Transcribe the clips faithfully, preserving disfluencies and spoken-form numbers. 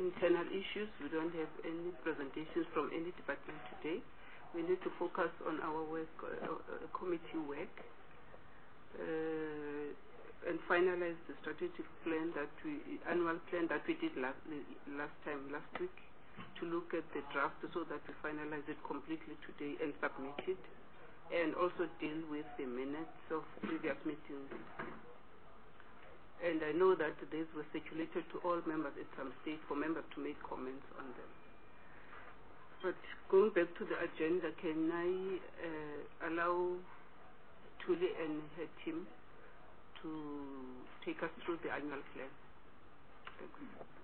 internal issues. We don't have any presentations from any department today. We need to focus on our work, uh, uh, committee work, uh, and finalize the strategic plan that we, annual plan that we did last, last time, last week, to look at the draft so that we finalize it completely today and submit it, and also deal with the minutes of previous meetings. And I know that these were circulated to all members at some stage for members to make comments on them. But going back to the agenda, can I uh, allow Thuli and her team to take us through the annual plan? Thanks.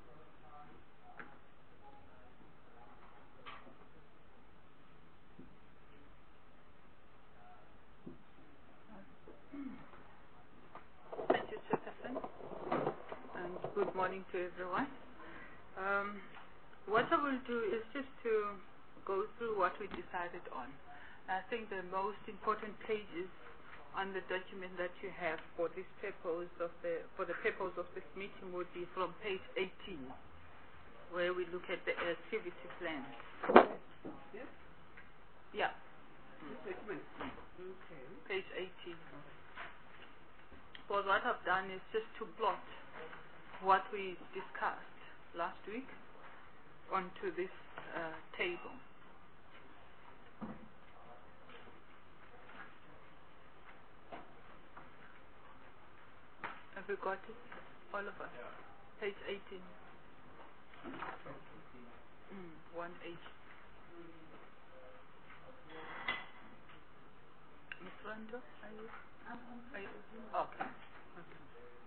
Thank you, Chairperson, and good morning to everyone. Um, what I will do is just to go through what we decided on. I think the most important pages on the document that you have for this purpose of the for the purpose of this meeting would be from page eighteen, where we look at the activity plan. Yes? Yeah. This document. Okay. Page eighteen. Well, what I've done is just to plot what we discussed last week onto this uh, table. Have you got it, all of us? Yeah. Page eighteen. Mm, one eight. Miss Rando, are you? Are you? Okay. Okay.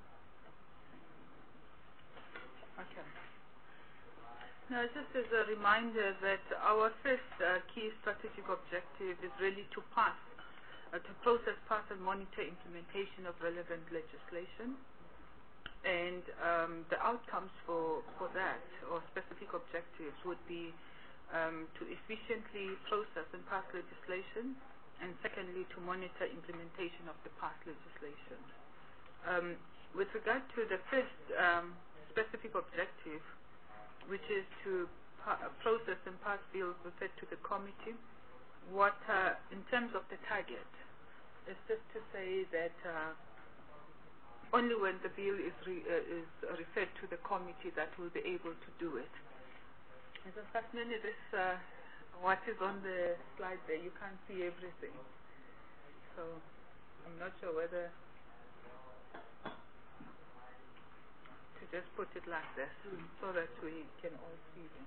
Okay. Now, just as a reminder that our first uh, key strategic objective is really to pass, uh, to process, pass, and monitor implementation of relevant legislation. And um, the outcomes for, for that, or specific objectives, would be um, to efficiently process and pass legislation, and secondly, to monitor implementation of the past legislation. Um, with regard to the first um, specific objective, which is to pa process and pass bills referred to the committee, what, uh, in terms of the target, is just to say that uh, only when the bill is, re uh, is referred to the committee that we'll be able to do it. And so, Fasmini, this, uh, what is on the slide there, you can't see everything. So, I'm not sure whether to just put it like this, mm. so that we can all see them.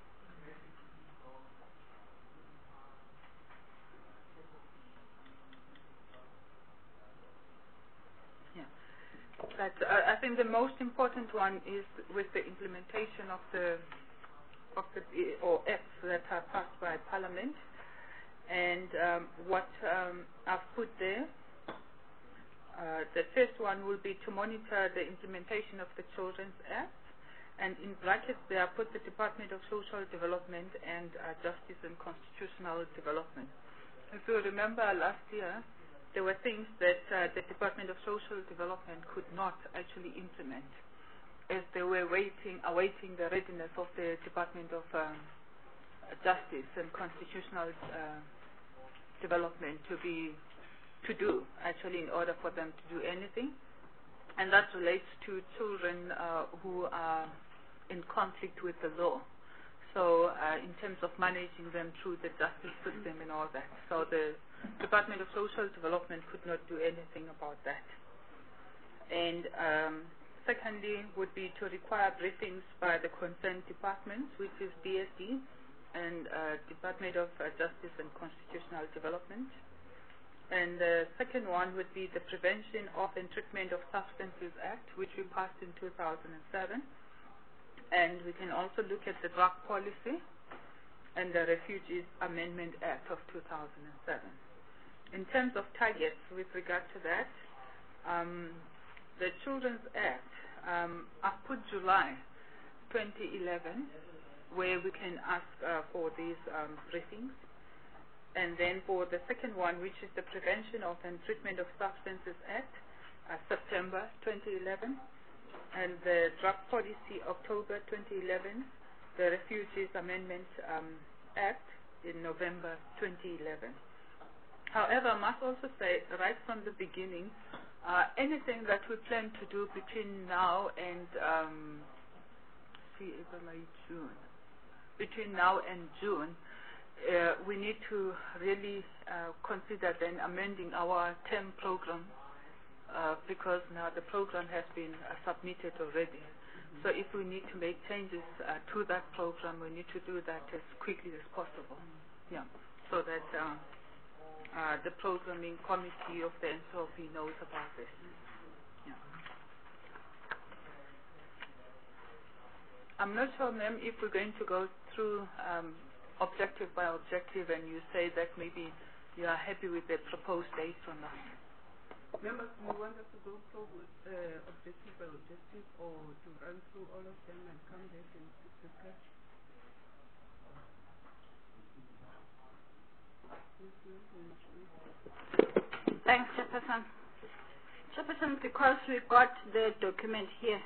Yeah. But uh, I think the most important one is with the implementation of the of the or acts that are passed by Parliament, and um, what um, I've put there. Uh, the first one will be to monitor the implementation of the Children's Act, and in brackets there I put the Department of Social Development and uh, Justice and Constitutional Development. If you remember last year, there were things that uh, the Department of Social Development could not actually implement, as they were waiting, awaiting the readiness of the Department of um, Justice and Constitutional uh, Development to be to do, actually, in order for them to do anything. And that relates to children uh, who are in conflict with the law. So uh, in terms of managing them through the justice system and all that. So the Department of Social Development could not do anything about that. And um, secondly would be to require briefings by the concerned departments, which is D S D and uh, Department of uh, Justice and Constitutional Development. And the second one would be the Prevention of and Treatment of Substances Act, which we passed in two thousand seven. And we can also look at the Drug Policy and the Refugees Amendment Act of two thousand seven. In terms of targets with regard to that, um, the Children's Act, um, I've put July twenty eleven, where we can ask uh, for these um, briefings. And then for the second one, which is the Prevention of and Treatment of Substances Act, uh, September twenty eleven, and the Drug Policy, October twenty eleven, the Refugees Amendment um, Act in November twenty eleven. However, I must also say, right from the beginning, uh, anything that we plan to do between now and um, see, April, May, June, between now and June, uh, we need to really uh, consider then amending our term program uh, because now the program has been uh, submitted already. Mm-hmm. So if we need to make changes uh, to that program, we need to do that as quickly as possible. Mm-hmm. Yeah, so that uh, uh, the programming committee of the N S O P knows about this. Yeah. I'm not sure, ma'am, if we're going to go through um, objective by objective and you say that maybe you are happy with the proposed dates or not. Members, do you want us to go through uh, objective by objective or to run through all of them and come back and discuss? Thanks, Chairperson. Chairperson, because we got the document here,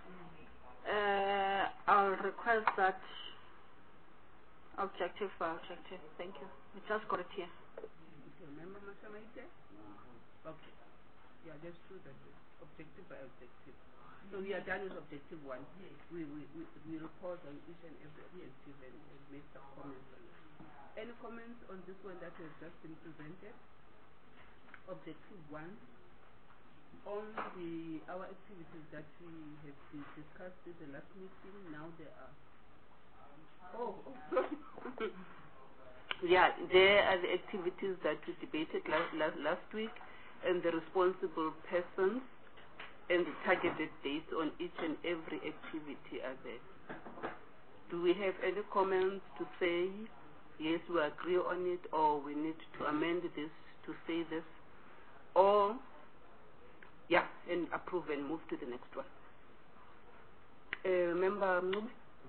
uh, I'll request that objective by objective. Thank you. We just got it here. Remember, Masamaite? Okay. Yeah, that's true. That objective by objective. So we are done with objective one. We we we, we report on each and every objective and, and make some comments on it. Any comments on this one that has just been presented? Objective one. On the our activities that we have discussed in the last meeting, now there are. Oh, oh sorry. Yeah, there are the activities that we debated last, last, last week, and the responsible persons and the targeted dates on each and every activity are there. Do we have any comments to say, yes, we agree on it, or we need to amend this to say this, or, yeah, and approve and move to the next one? Uh, Member Mnubi?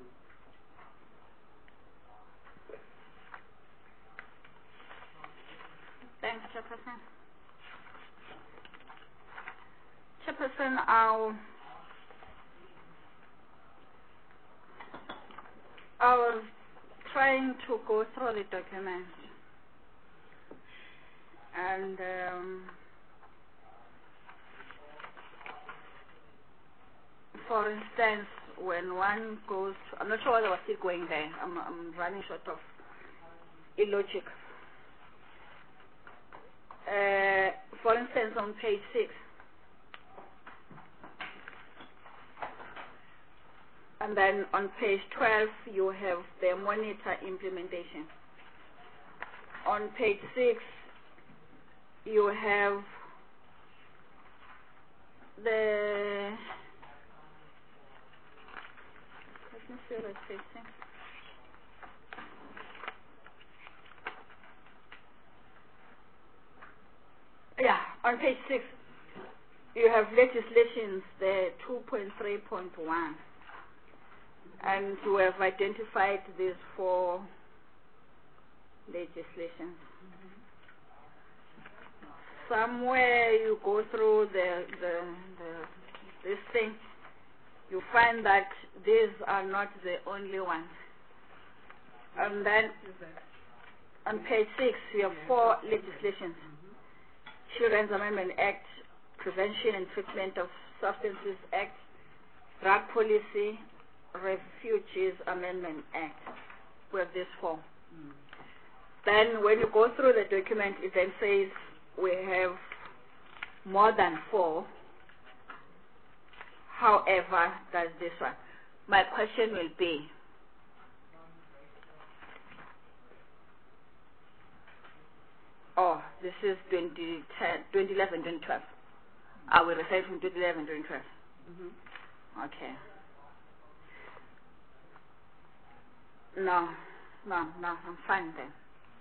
Thanks, Chairperson. Chairperson, I'll, I was trying to go through the document, and um, for instance, when one goes to, I'm not sure whether I was still going there, I'm, I'm running short of illogic. Uh, for instance, on page six, and then on page twelve, you have the monitor implementation. On page six, you have the, let me see what page six. Yeah, on page six, you have legislations, the two point three point one, and you have identified these four legislations. Mm-hmm. Somewhere you go through the, the, the this thing, you find that these are not the only ones. And then on page six, you have four legislations. Children's Amendment Act, Prevention and Treatment of Substances Act, Drug Policy, Refugees Amendment Act. We have these four. Mm. Then when you go through the document, it then says we have more than four. However, that's this one. My question will be, oh, this is twenty eleven, twenty twelve. I will refer from twenty eleven, twenty twelve. Mm-hmm. Okay. No, no, no, I'm fine then.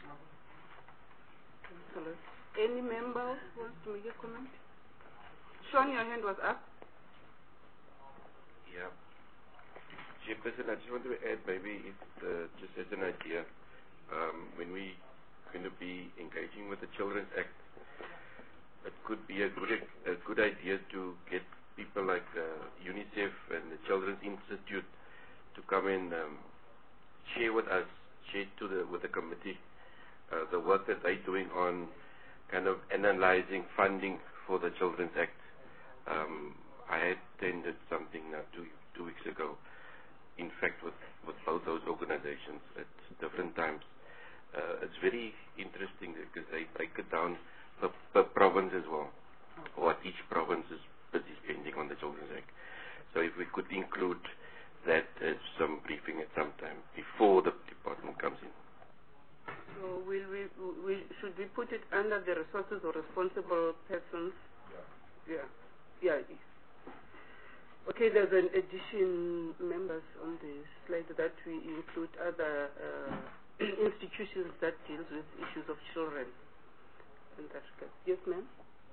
Any member who wants to make a comment? Sean, your hand was up. Yeah. Chairperson, I just want to add maybe if, uh, just as an idea, um, when we going to be engaging with the Children's Act, it could be a good a good idea to get people like uh, UNICEF and the Children's Institute to come and um, share with us, share to the with the committee, uh, the work that they're doing on kind of analyzing funding for the Children's Act. Um, I attended something now two two weeks ago, in fact, with, with both those organizations at different times. Uh, it's very interesting because they break it down per, per province as well, what each province is busy spending on the Children's Act. So if we could include that as some briefing at some time before the department comes in. So will we, we should we put it under the resources or responsible persons? Yeah. Yeah. Yeah. Okay, there's an addition, members, on the slide that we include other uh, institutions that deals with issues of children. In that regard. Yes, ma'am?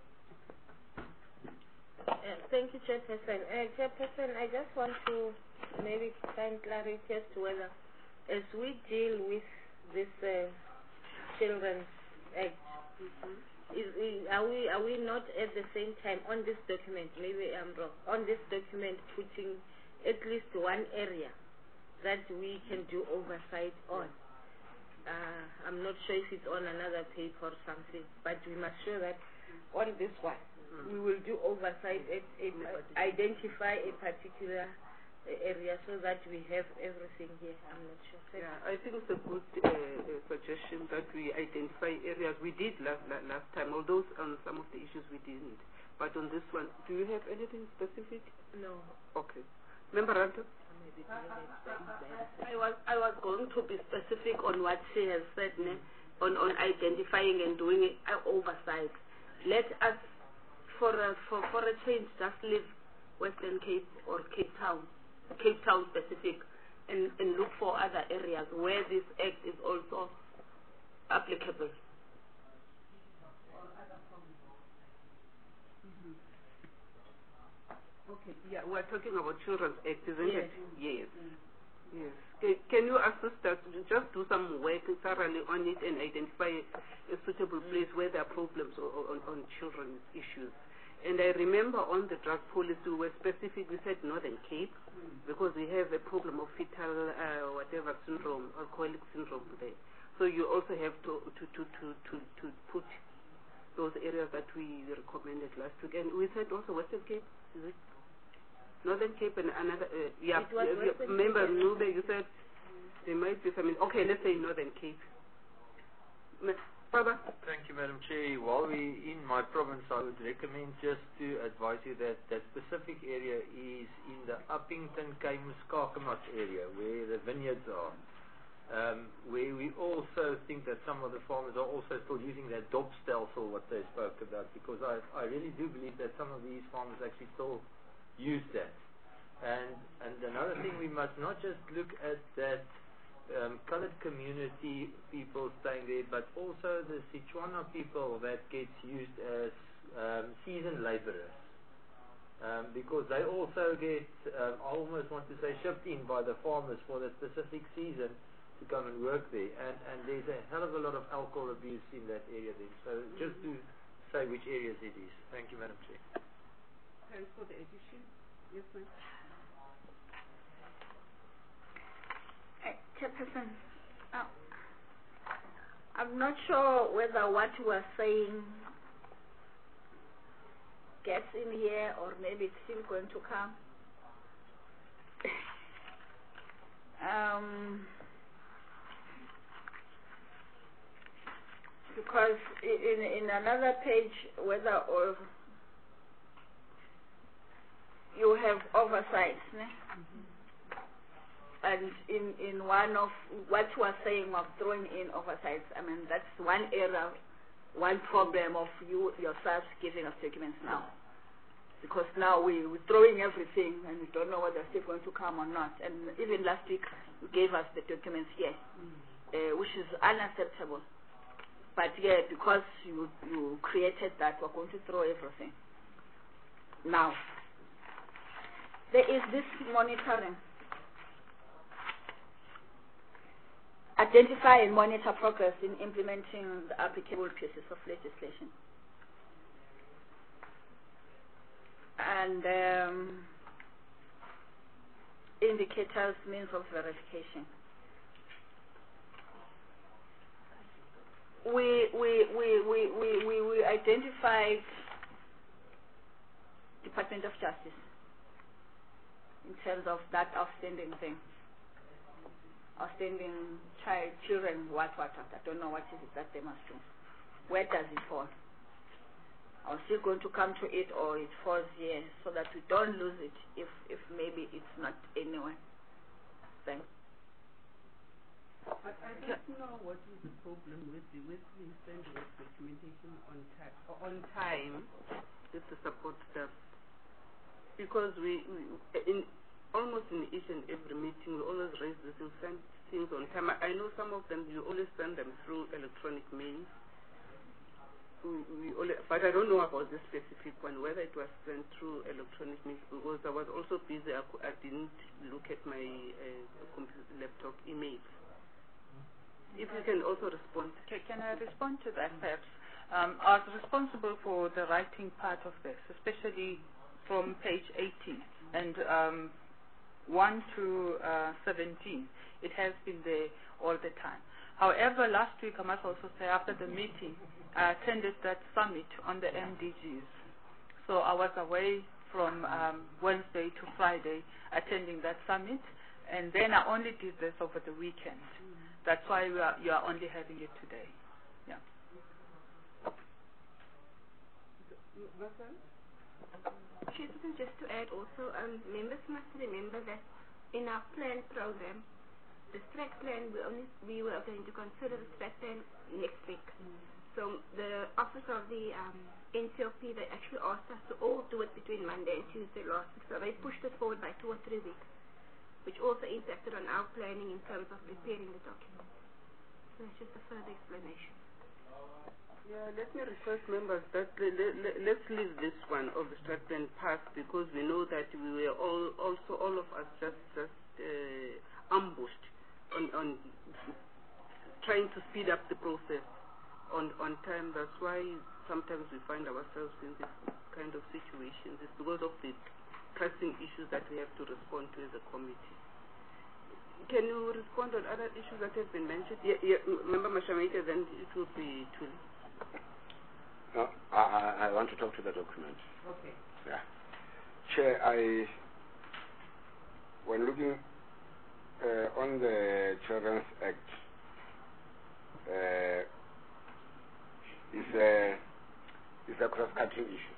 Uh, thank you, Chairperson. Uh, Chairperson, I just want to maybe find clarity as to whether, as we deal with this uh, Children's Act, mm-hmm. Is, is, are we are we not at the same time on this document, maybe I'm wrong, on this document putting at least one area that we can do oversight on? Uh, I'm not sure if it's on another paper or something, but we must show that on this one mm. we will do oversight, at, at, uh, identify a particular area so that we have everything here. I'm not sure. Yeah, I think it's a good uh, uh, suggestion that we identify areas. We did last, last time, although on some of the issues we didn't. But on this one, do you have anything specific? No. Okay. Member Ranto? I was I was going to be specific on what she has said, ne? on on identifying and doing it, uh, oversight. Let us, for a, for for a change, just leave Western Cape or Cape Town, Cape Town specific, and and look for other areas where this act is also applicable. Mm-hmm. Okay. Yeah, we're talking about Children's Act, isn't yes. it? Yes. Mm. Yes. Can, can you assist us to just do some work thoroughly on it and identify a suitable place where there are problems on, on children's issues? And I remember on the drug policy we were specific, we said Northern Cape, mm. because we have a problem of fetal uh, whatever syndrome, alcoholic syndrome there. So you also have to, to, to, to, to, to put those areas that we recommended last week. And we said also Western Cape, is it? Northern Cape and another, uh, yeah, yeah remember Nube, you said there might be some, okay, let's say Northern Cape. Baba? Thank you, Madam Chair. While we in my province, I would recommend just to advise you that that specific area is in the Uppington, Kaimus, Kakamat area, where the vineyards are. Um, where we also think that some of the farmers are also still using that dop stelsel, what they spoke about, because I, I really do believe that some of these farmers actually still use that. And and another thing, we must not just look at that Um, colored community people staying there, but also the Setswana people that gets used as um, seasoned laborers, um, because they also get, um, I almost want to say, shipped in by the farmers for the specific season to come and work there, and, and there's a hell of a lot of alcohol abuse in that area then. So just to say which areas it is. Thank you, Madam Chair. Thanks for the addition. Yes, ma'am. Chairperson, uh, I'm not sure whether what you are saying gets in here or maybe it's still going to come. um, because in in another page, whether or you have oversight. Ne? Mm-hmm. And in, in one of what you are saying of throwing in oversights, I mean, that's one area, one problem of you yourselves giving us documents now. Because now we, we're throwing everything and we don't know whether they're still going to come or not. And even last week, you gave us the documents here, mm. uh, which is unacceptable. But yeah, because you, you created that, we're going to throw everything. Now, there is this monitoring. Identify and monitor progress in implementing the applicable pieces of legislation. And um, indicators, means of verification. we, we, we, we, we, we, we identified Department of Justice in terms of that outstanding thing. Outstanding child, children, what, what, what. I don't know what is it that they must do. Where does it fall? Are we still going to come to it, or it falls here, so that we don't lose it if, if maybe it's not anywhere? Thanks. I, I don't know what is the problem with the with the sending of documentation on time on time with the support staff, because we, we in almost in each and every meeting we always raise this, we send things on time. I, I know some of them you always send them through electronic means. We, we only, but I don't know about this specific one, whether it was sent through electronic means, because I was also busy. I, I didn't look at my uh, computer, laptop emails. If you can also respond. Okay, can I respond to that perhaps? Um, I was responsible for the writing part of this, especially from page eighteen and um, one to uh, seventeen. It has been there all the time. However, last week, I must also say, after the meeting, I attended that summit on the M D Gs. So I was away from um, Wednesday to Friday attending that summit, and then I only did this over the weekend. That's why we are, you are only having it today. Yeah. Chairperson, just to add also, um, members must remember that in our plan program, the STRAC plan, we only we were going to consider the STRAC plan next week. Mm. So the office of the um, N C O P, they actually asked us to all do it between Monday and Tuesday last week. So they pushed it forward by two or three weeks, which also impacted on our planning in terms of preparing the document. So that's just a further explanation. Yeah, let me request members that le le le let's leave this one of the STRAC plan past, because we know that we were all also all of us just just uh, ambushed on on trying to speed up the process on on time. That's why sometimes we find ourselves in this kind of situations. It's because of the pressing issues that we have to respond to as a committee. Can you respond on other issues that have been mentioned? Yeah, yeah, Member Mashamika, then it will be too. No, I, I want to talk to the document. Okay. Yeah. Chair, I, when looking uh, on the Children's Act, uh, it's a, it's a cross-cutting issue.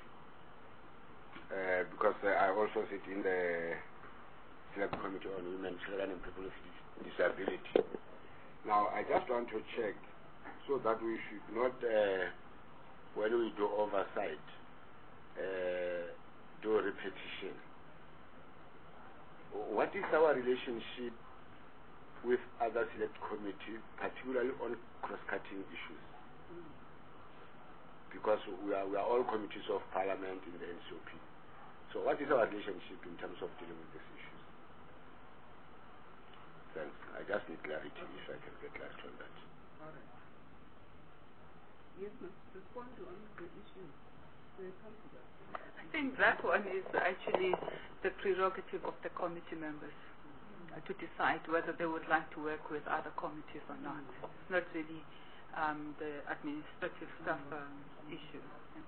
Uh, because uh, I also sit in the Select Committee on Women, Children and People with Disability. Now, I just want to check so that we should not, uh, when we do oversight, uh, do repetition. What is our relationship with other select committees, particularly on cross-cutting issues? Because we are, we are all committees of Parliament in the N C O P. So what is our relationship in terms of dealing with these issues? Thanks. I just need clarity, if I can get clarity on that. All right. Yes, ma'am. Respond to all the issues. We'll come to that. I think that one is actually the prerogative of the committee members uh, to decide whether they would like to work with other committees or not. It's not really um, the administrative stuff um, issue.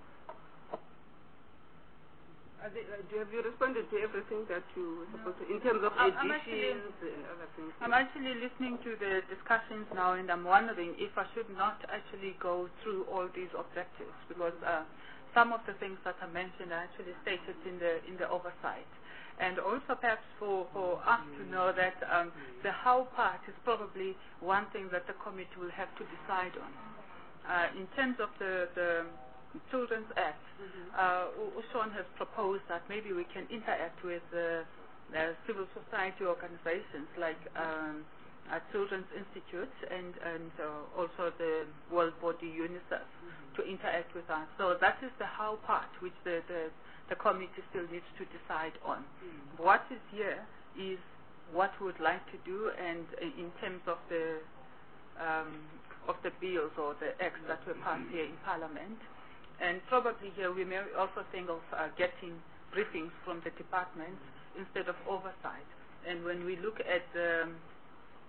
Are they, uh, do, have you responded to everything that you were supposed to, in terms of I'm, I'm actually, additions and other things? I'm actually listening to the discussions now, and I'm wondering if I should not actually go through all these objectives, because uh, some of the things that I mentioned are actually stated in the in the oversight. And also perhaps for, for us to know that um, the how part is probably one thing that the committee will have to decide on. Uh, in terms of the, the Children's Act, uh, Ushan has proposed that maybe we can interact with uh, uh, civil society organizations like um, uh, Children's Institute and, and uh, also the World Body UNICEF to interact with us. So that is the how part which the, the, the committee still needs to decide on. Mm. What is here is what we would like to do, and uh, in terms of the um, of the bills or the acts that were passed here in Parliament. And probably here we may also think of uh, getting briefings from the departments instead of oversight. And when we look at the,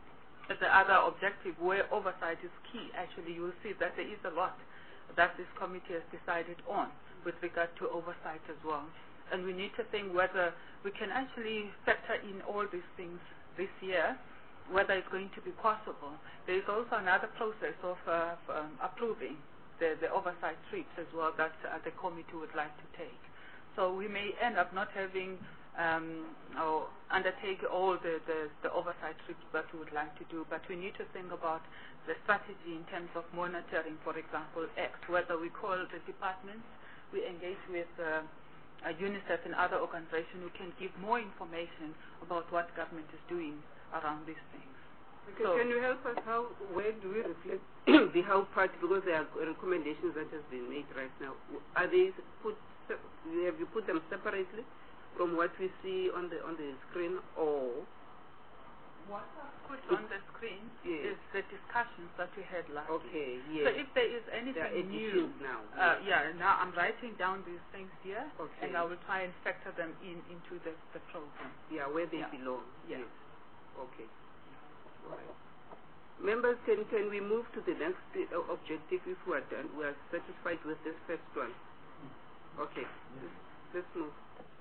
at the other objective where oversight is key, actually you will see that there is a lot that this committee has decided on with regard to oversight as well. And we need to think whether we can actually factor in all these things this year, whether it's going to be possible. There is also another process of uh, um, approving the, the oversight trips as well that uh, the committee would like to take. So we may end up not having um, or undertake all the, the, the oversight trips that we would like to do, but we need to think about the strategy in terms of monitoring, for example, X, whether we call the departments, we engage with uh, uh, UNICEF and other organizations who can give more information about what government is doing around these things. Okay, so, can you help us? How, where do we reflect the how part, because there are recommendations that has been made right now. Are they put, have you put them separately from what we see on the on the screen, or what I've put on the screen yes. is the discussions that we had last okay, week. yes. So if there is anything new, now. uh, yeah, now I'm writing down these things here, okay. and I will try and factor them in into the, the program. Yeah, where they yeah. belong. Yeah. Yes. Okay. All right. Members, can can we move to the next uh, objective if we are done? We are satisfied with this first one. Okay. Let's, let's move.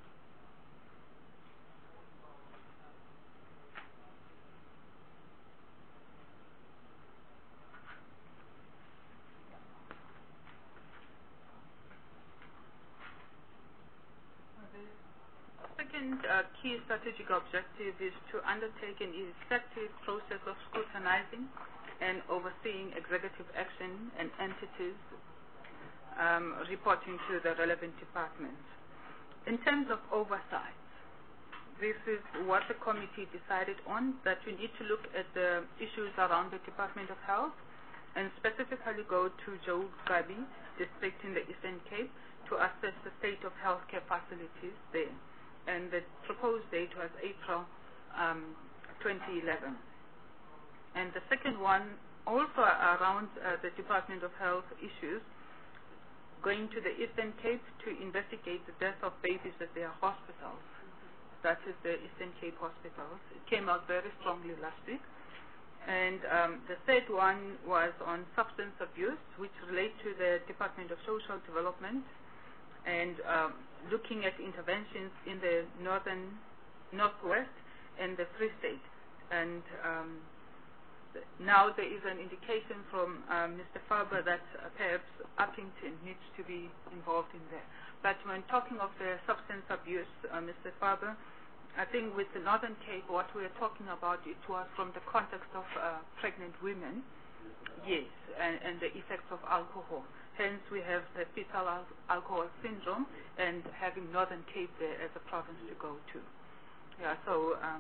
Second uh, key strategic objective is to undertake an effective process of scrutinizing and overseeing executive action and entities um, reporting to the relevant departments. In terms of oversight, this is what the committee decided on, that we need to look at the issues around the Department of Health and specifically go to Joe Gabi district in the Eastern Cape to assess the state of healthcare facilities there. And the proposed date was April um, twenty eleven. And the second one, also around uh, the Department of Health issues, going to the Eastern Cape to investigate the death of babies at their hospitals. That is the Eastern Cape hospitals. It came out very strongly last week. And um, the third one was on substance abuse, which relates to the Department of Social Development, and um, looking at interventions in the northern, northwest and the Free State. And um, th now there is an indication from um, Mister Faber that uh, perhaps Uppington needs to be involved in there. But when talking of the substance abuse, uh, Mister Faber, I think with the Northern Cape, what we are talking about, it was from the context of uh, pregnant women, yes, and, and the effects of alcohol. Hence, we have the fetal al alcohol syndrome and having Northern Cape there as a province to go to. Yeah, so, um,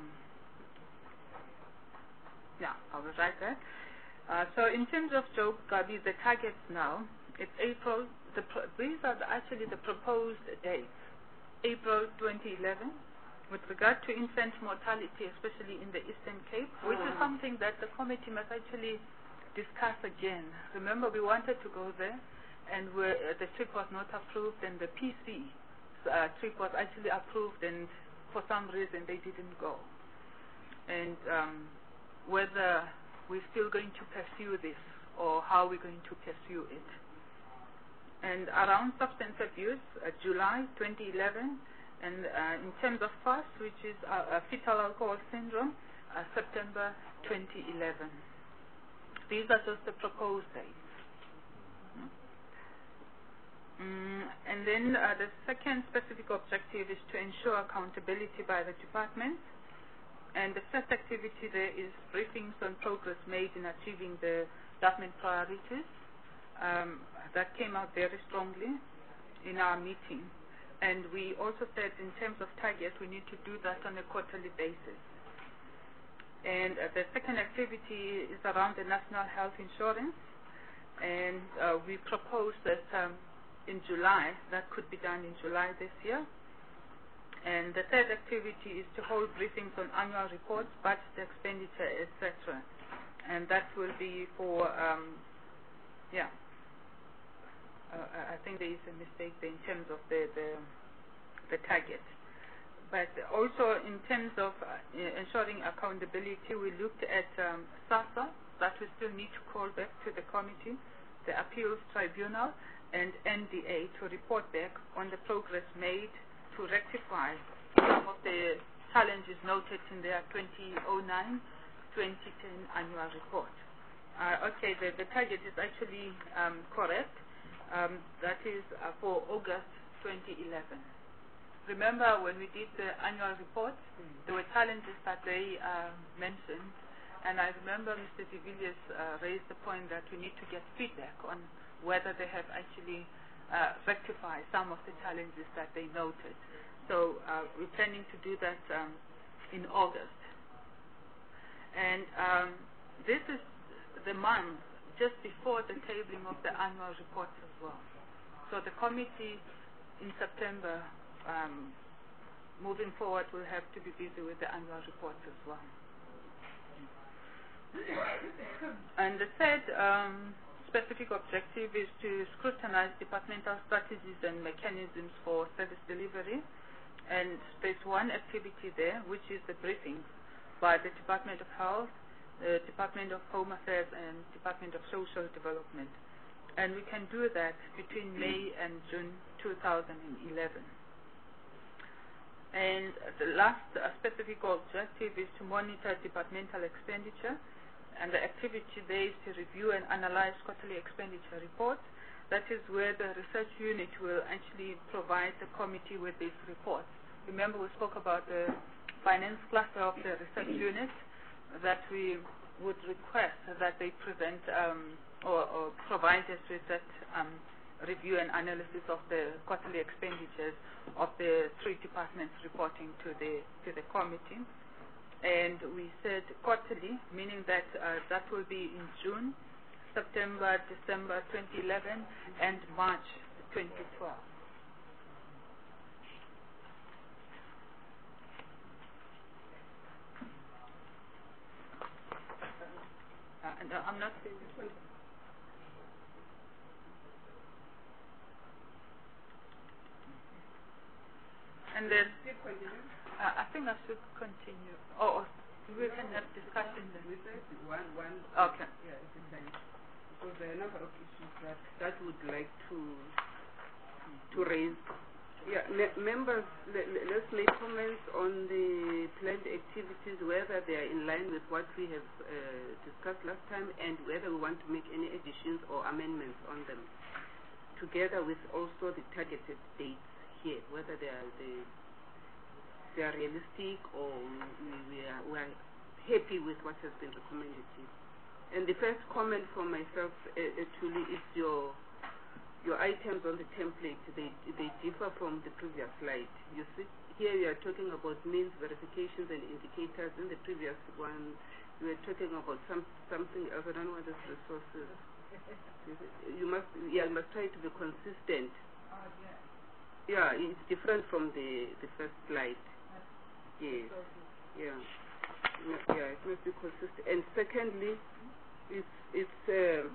yeah, I will write that. Uh, so in terms of Joe Gabi, the targets now, it's April, the pro these are the, actually the proposed dates. April twenty eleven, with regard to infant mortality, especially in the Eastern Cape, which is something that the committee must actually discuss again. Remember, we wanted to go there, and we're, uh, the trip was not approved, and the P C uh, trip was actually approved, and for some reason they didn't go. And um, whether we're still going to pursue this, or how we're going to pursue it. And around substance abuse, uh, July twenty eleven, and uh, in terms of FAST, which is uh, uh, fetal alcohol syndrome, uh, September twenty eleven. These are just the proposed dates. Mm, and then uh, the second specific objective is to ensure accountability by the department. And the first activity there is briefings on progress made in achieving the government priorities. Um, that came out very strongly in our meeting. And we also said in terms of targets, we need to do that on a quarterly basis. And uh, the second activity is around the national health insurance. And uh, we proposed that um, in July, that could be done in July this year. And the third activity is to hold briefings on annual reports, budget expenditure, et cetera. And that will be for, um, yeah, uh, I think there is a mistake there in terms of the, the, the target. but also in terms of uh, ensuring accountability, we looked at um, SASSA, that we still need to call back to the committee, the Appeals Tribunal, and N D A to report back on the progress made to rectify some of the challenges noted in their twenty oh nine twenty ten annual report. Uh, okay, the, the target is actually um, correct. Um, that is uh, for August twenty eleven. Remember when we did the annual report, mm. there were challenges that they uh, mentioned, and I remember Mister de Villiers uh, raised the point that we need to get feedback on whether they have actually uh, rectified some of the challenges that they noted. So uh, we're planning to do that um, in August. And um, this is the month just before the tabling of the annual reports as well. So the committee in September, um, moving forward, will have to be busy with the annual reports as well. And the third um, specific objective is to scrutinize departmental strategies and mechanisms for service delivery. And there's one activity there, which is the briefing by the Department of Health, the Department of Home Affairs, and Department of Social Development. And we can do that between May and June two thousand eleven. And the last uh, specific objective is to monitor departmental expenditure, and the activity there is to review and analyze quarterly expenditure reports. That is where the research unit will actually provide the committee with these reports. Remember, we spoke about the finance cluster of the research unit, that we would request that they present um, or, or provide us with that um, review and analysis of the quarterly expenditures of the three departments reporting to the to the committee. And we said quarterly, meaning that uh, that will be in June, September, December twenty eleven, and March twenty twelve. Uh, and uh, I'm not saying this one. And then, uh, I think I should continue. Oh, we can have discussion then. One, one. Okay. Yeah, it's okay. Because there are a number of issues that that would like to to raise. Yeah, me members, le le let's make comments on the planned activities, whether they are in line with what we have uh, discussed last time, and whether we want to make any additions or amendments on them, together with also the targeted dates here, whether they are the they are realistic or we, we, are, we are happy with what has been recommended here. And the first comment from myself uh, actually is your your items on the template. They they differ from the previous slide. You see, here we are talking about means, verifications, and indicators. In the previous one, we were talking about some something else. I don't know what is resources. You must yeah, you must try to be consistent. Yeah, it's different from the the first slide. Yes. Yeah. Yeah, it must be consistent. And secondly, it's it's. Uh,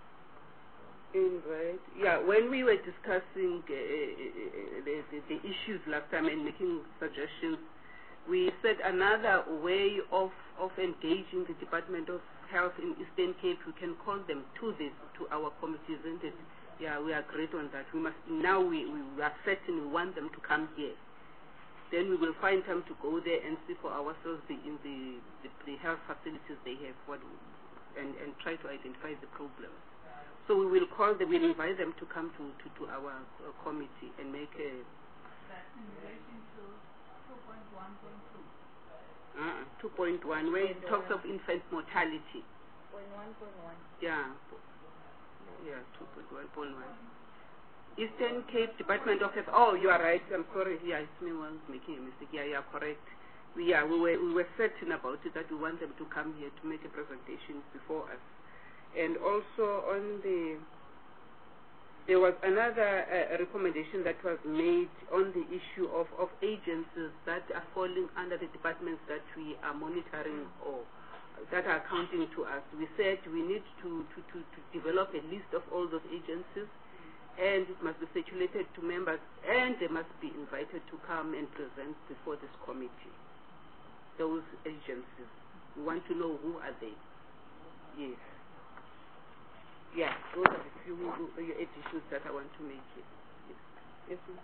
In right, yeah. When we were discussing uh, the, the the issues last time and making suggestions, we said another way of of engaging the Department of Health in Eastern Cape, we can call them to this to our committees, isn't it? Yeah, we are great on that. We must now we we are certain we want them to come here. Then we will find time to go there and see for ourselves the in the the, the health facilities they have, what and and try to identify the problems. So we will call them, we'll invite them to come to, to, to our uh, committee and make a... That's in relation to two point one point two. Uh, two point one, where it talks of infant mortality. Point one point one. Yeah. Yeah, two point one point one. Eastern Cape Department of Health. Oh, you are right. I'm sorry. Yeah, it's me who was making a mistake. Yeah, you are correct. We, yeah, we were, we were certain about it, that we want them to come here to make a presentation before us. And also on the, there was another uh, recommendation that was made on the issue of, of agencies that are falling under the departments that we are monitoring or that are accounting to us. We said we need to, to, to, to develop a list of all those agencies and it must be circulated to members, and they must be invited to come and present before this committee. Those agencies, we want to know who are they. Yes. Yeah, those are the few additions that I want to make here. Yes. Yes, ma'am.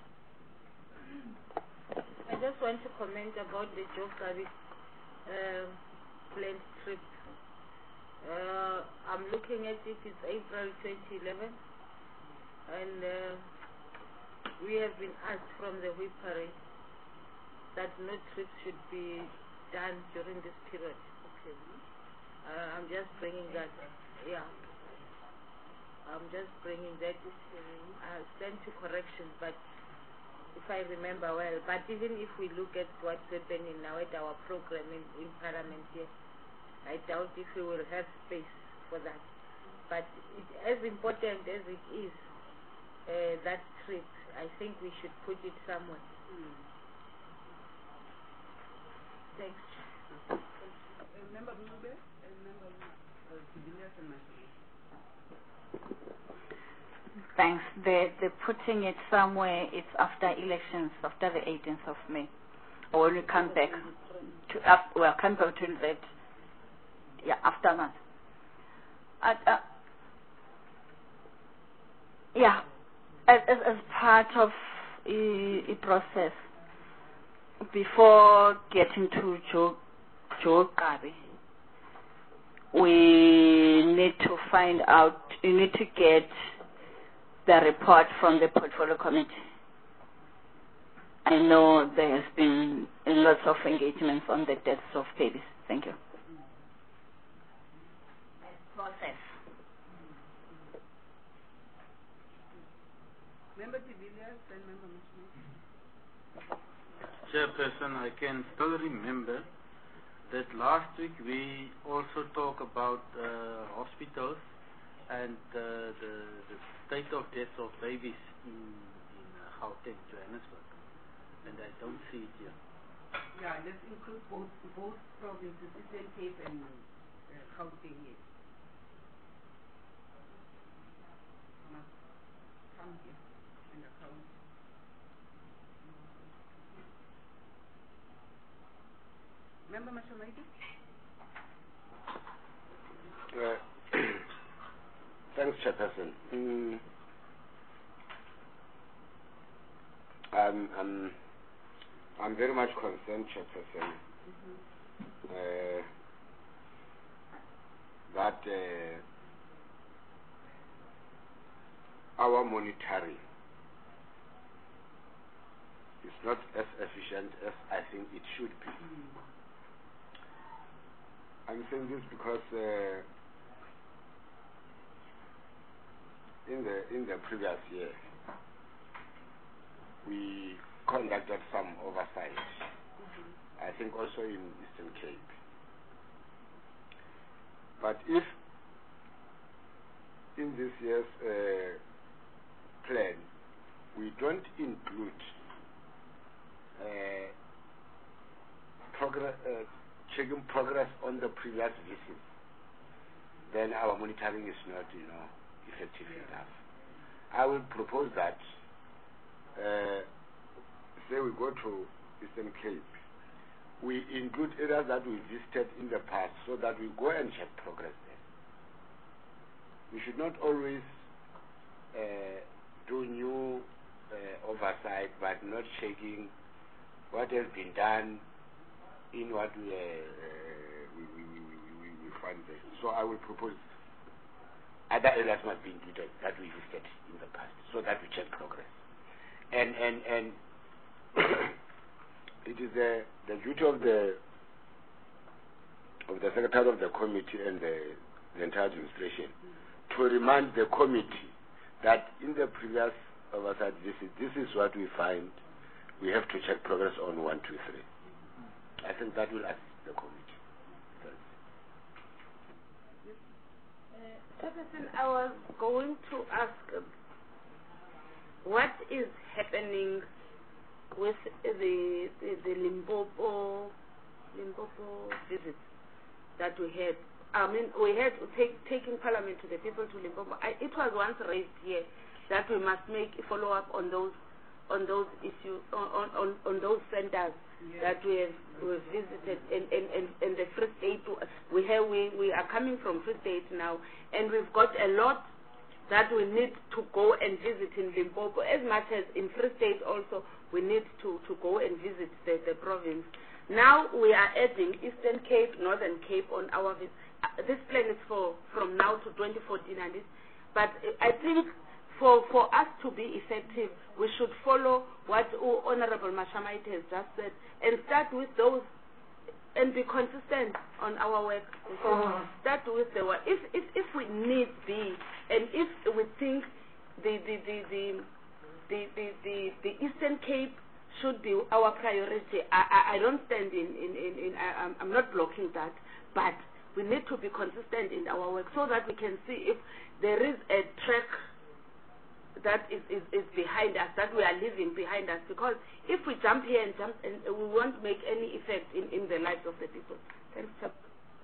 I just want to comment about the Jogabi uh, planned trip. Uh, I'm looking at it, it's April twenty eleven, and uh, we have been asked from the whip parade that no trips should be done during this period. Okay. Uh, I'm just bringing that, yeah. I'm just bringing that, uh, sent to correction, but if I remember well, but even if we look at what's happening now at our program in, in Parliament here, I doubt if we will have space for that. But it, as important as it is, uh, that trip, I think we should put it somewhere. Mm. Thanks. Remember Mube? Remember Julius and Mashmi? Thanks. They're, they're putting it somewhere, it's after elections, after the eighteenth of May. Or when we come back to, uh, well, come back to that. Yeah, after that. Uh, uh, yeah, as, as, as part of a, a process, before getting to Joe, Joe Gabi, we need to find out, you need to get the report from the portfolio committee. I know there has been lots of engagements on the deaths of babies. Thank you. Process. Member Tibilius and Member Mashmi. Chairperson, I can still remember that last week we also talked about uh, hospitals and uh, the, the state of death of babies in, in uh, Gauteng, Johannesburg, and I don't see it here. Yeah, let's include both both provinces, Eastern Cape and uh, Gauteng here. Must come here and account. Member Mashomaidi? Uh, thanks, Chairperson. Mm. I'm, I'm, I'm very much concerned, Chairperson, mm-hmm. uh, that uh, our monitoring is not as efficient as I think it should be. Mm. I'm saying this because uh, in the in the previous year we conducted some oversight. Mm-hmm. I think also in Eastern Cape. But if in this year's uh, plan we don't include uh, progress. Uh, checking progress on the previous visits, then our monitoring is not, you know, effective yeah. enough. I will propose that, uh, say we go to Eastern Cape, we include areas that we visited in the past so that we go and check progress there. We should not always uh, do new uh, oversight but not checking what has been done in what we, uh, we, we, we, we, we find there. So I will propose other areas must be included that we visited in the past so that we check progress. And and and it is the, the duty of the of the secretary of the committee and the, the entire administration to remind the committee that in the previous oversight visit, this is what we find. We have to check progress on one, two, three. I think that will assist the committee. Chairperson, uh, I was going to ask uh, what is happening with the the, the Limpopo Limpopo visits that we had. I mean, we had take, taking Parliament to the people to Limpopo. I, it was once raised here that we must make a follow-up on those on those issues, on, on, on those centers yes. that we have, we have visited in, in, in, in the Free State. We, have, we, we are coming from Free State now, and we've got a lot that we need to go and visit in Limpopo, as much as in Free State also we need to, to go and visit the, the province. Now we are adding Eastern Cape, Northern Cape on our visit. Uh, this plan is for from now to twenty fourteen, and this, but I think For, for us to be effective, we should follow what Honorable Mashamite has just said and start with those and be consistent on our work. Oh. Start with the work. If, if, if we need be, and if we think the, the, the, the, the, the, the, the Eastern Cape should be our priority, I, I, I don't stand in, in, in, in I, I'm, I'm not blocking that, but we need to be consistent in our work so that we can see if there is a track that is, is, is behind us, that we are leaving behind us, because if we jump here and jump, and we won't make any effect in, in the lives of the people. Thanks, Chap.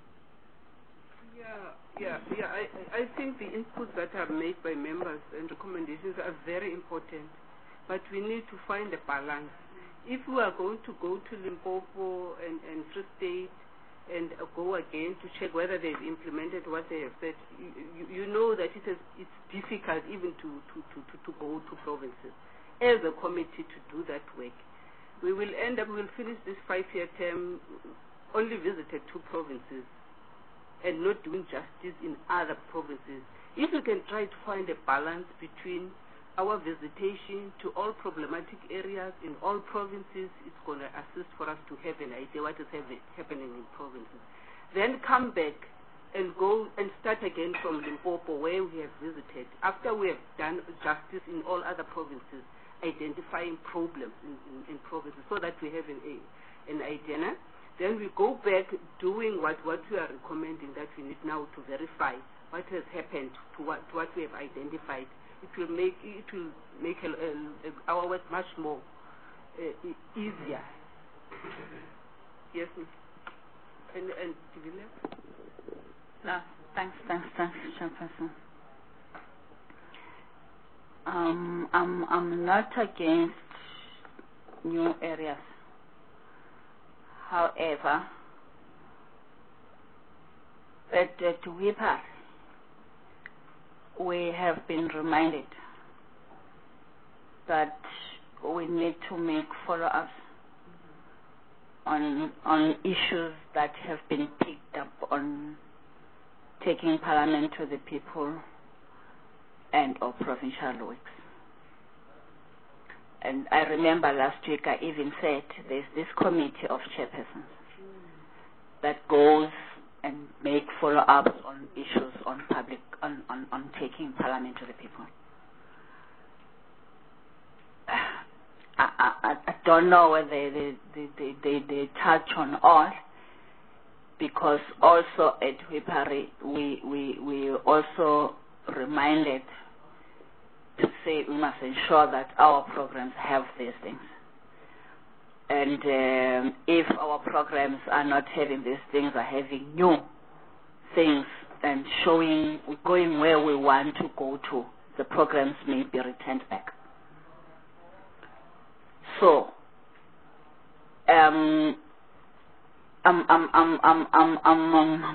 Yeah, yeah, yeah. I, I think the inputs that are made by members and recommendations are very important, but we need to find a balance. If we are going to go to Limpopo and, and Free State and uh, go again to check whether they've implemented what they have said, you, you, you know that it is, it's difficult even to, to, to, to, to go to provinces as a committee to do that work. We will end up, we will finish this five-year term, only visited two provinces and not doing justice in other provinces. If we can try to find a balance between our visitation to all problematic areas in all provinces, it's going to assist for us to have an idea what is happening in provinces. Then come back and go and start again from Limpopo, where we have visited. After we have done justice in all other provinces, identifying problems in, in, in provinces so that we have an, a, an idea. Then we go back doing what, what we are recommending, that we need now to verify what has happened to what, to what we have identified. It will make it will make a, a, a, our work much more uh, e easier. Yes, miss. And and Tivile? No, thanks, thanks, thanks, Chairperson. Um, I'm I'm not against new areas. However, at at Whipper, we have been reminded that we need to make follow-ups on on issues that have been picked up on taking Parliament to the people and or provincial works. And I remember last week I even said there's this committee of chairpersons that goes and make follow-ups on issues on public, on, on, on taking Parliament to the people. I, I, I don't know whether they, they, they, they, they touch on all, because also at Whipari we, we, we also reminded to say we must ensure that our programs have these things. And um, if our programs are not having these things, are having new things and showing, going where we want to go to, the programs may be returned back. So, um, I'm, I'm, I'm, I'm, I'm, I'm, um,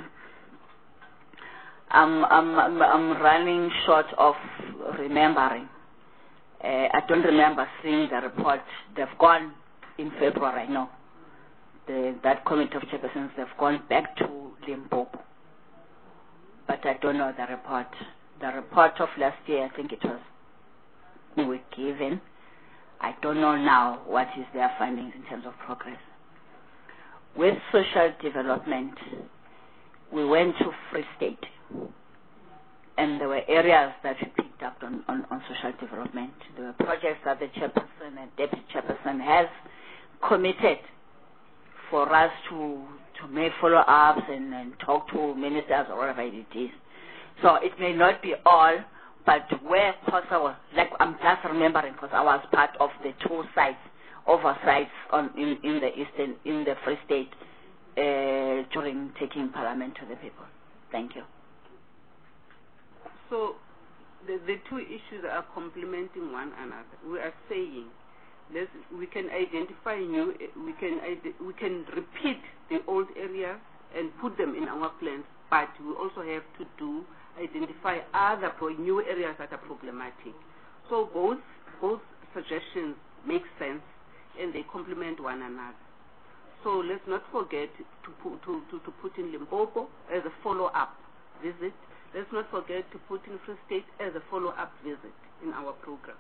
I'm, I'm, I'm, I'm running short of remembering. Uh, I don't remember seeing the report. They've gone in February, I know. The, that committee of chairpersons, they've gone back to Limpopo. But I don't know the report. The report of last year, I think it was we were given. I don't know now what is their findings in terms of progress. With social development, we went to Free State. And there were areas that we picked up on, on, on social development. There were projects that the chairperson and deputy chairperson has committed for us to to make follow-ups and, and talk to ministers or whatever it is. So it may not be all, but where possible, like I'm just remembering because I was part of the two sites, oversights on in, in the Eastern, in the Free State uh, during taking Parliament to the people. Thank you. So the, the two issues are complementing one another. We are saying let's, we can identify new, we can we can repeat the old areas and put them in our plans, but we also have to do identify other pro new areas that are problematic. So both both suggestions make sense and they complement one another. So let's not forget to put, to, to, to put in Limpopo as a follow-up visit. Let's not forget to put in Free State as a follow-up visit in our program.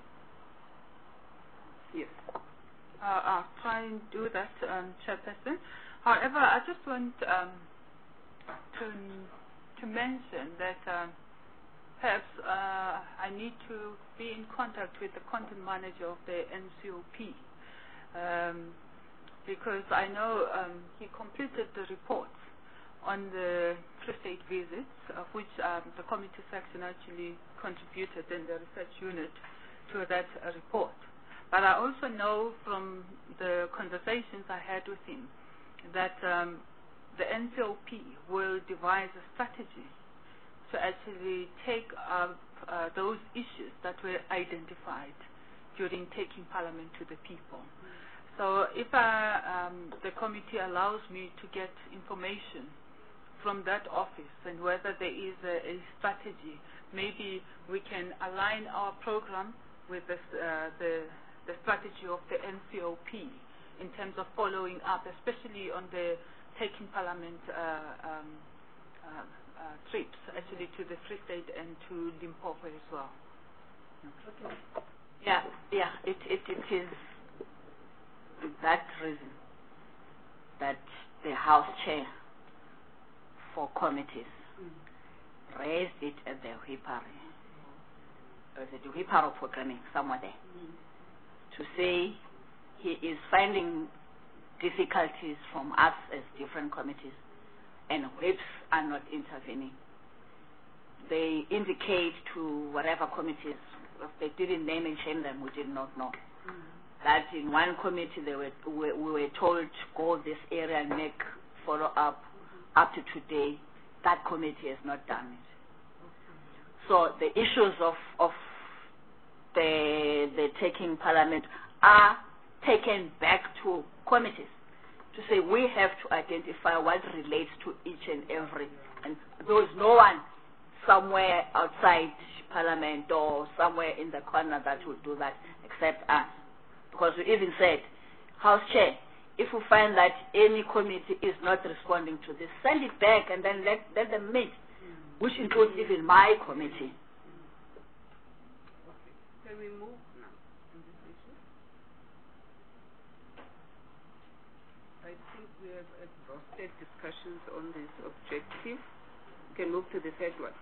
Yes. Uh, I'll try and do that, um, Chairperson. However, I just want um, to to mention that um, perhaps uh, I need to be in contact with the content manager of the N C O P um, because I know um, he completed the reports on the Free State visits, of which um, the committee section actually contributed in the research unit to that uh, report. But I also know from the conversations I had with him that um, the N C O P will devise a strategy to actually take up uh, those issues that were identified during taking Parliament to the people. So if I, um, the committee allows me to get information from that office and whether there is a, a strategy, maybe we can align our program with this, uh, the, the strategy of the N C O P in terms of following up, especially on the taking Parliament uh, um, uh, uh, trips, actually to the Free State and to Limpopo as well. Okay. Yeah, yeah, it, it, it is that reason that the House Chair for committees mm. raised it at the WIPARO, uh, the WIPARO programming somewhere there, mm. to say he is finding difficulties from us as different committees and whips are not intervening. They indicate to whatever committees, if they didn't name and shame them, we did not know. Mm. That in one committee they were, we, we were told to go this area and make follow-up. Mm-hmm. Up to today, that committee has not done it. Mm-hmm. So the issues of, of the, the taking Parliament are taken back to committees to say we have to identify what relates to each and every. And there is no one somewhere outside Parliament or somewhere in the corner that will do that except us. Because we even said, House Chair, if we find that any committee is not responding to this, send it back and then let, let them meet, mm. which includes even my committee. Okay. Can we move now on this issue? I think we have exhausted discussions on this objective. We can move to the third one.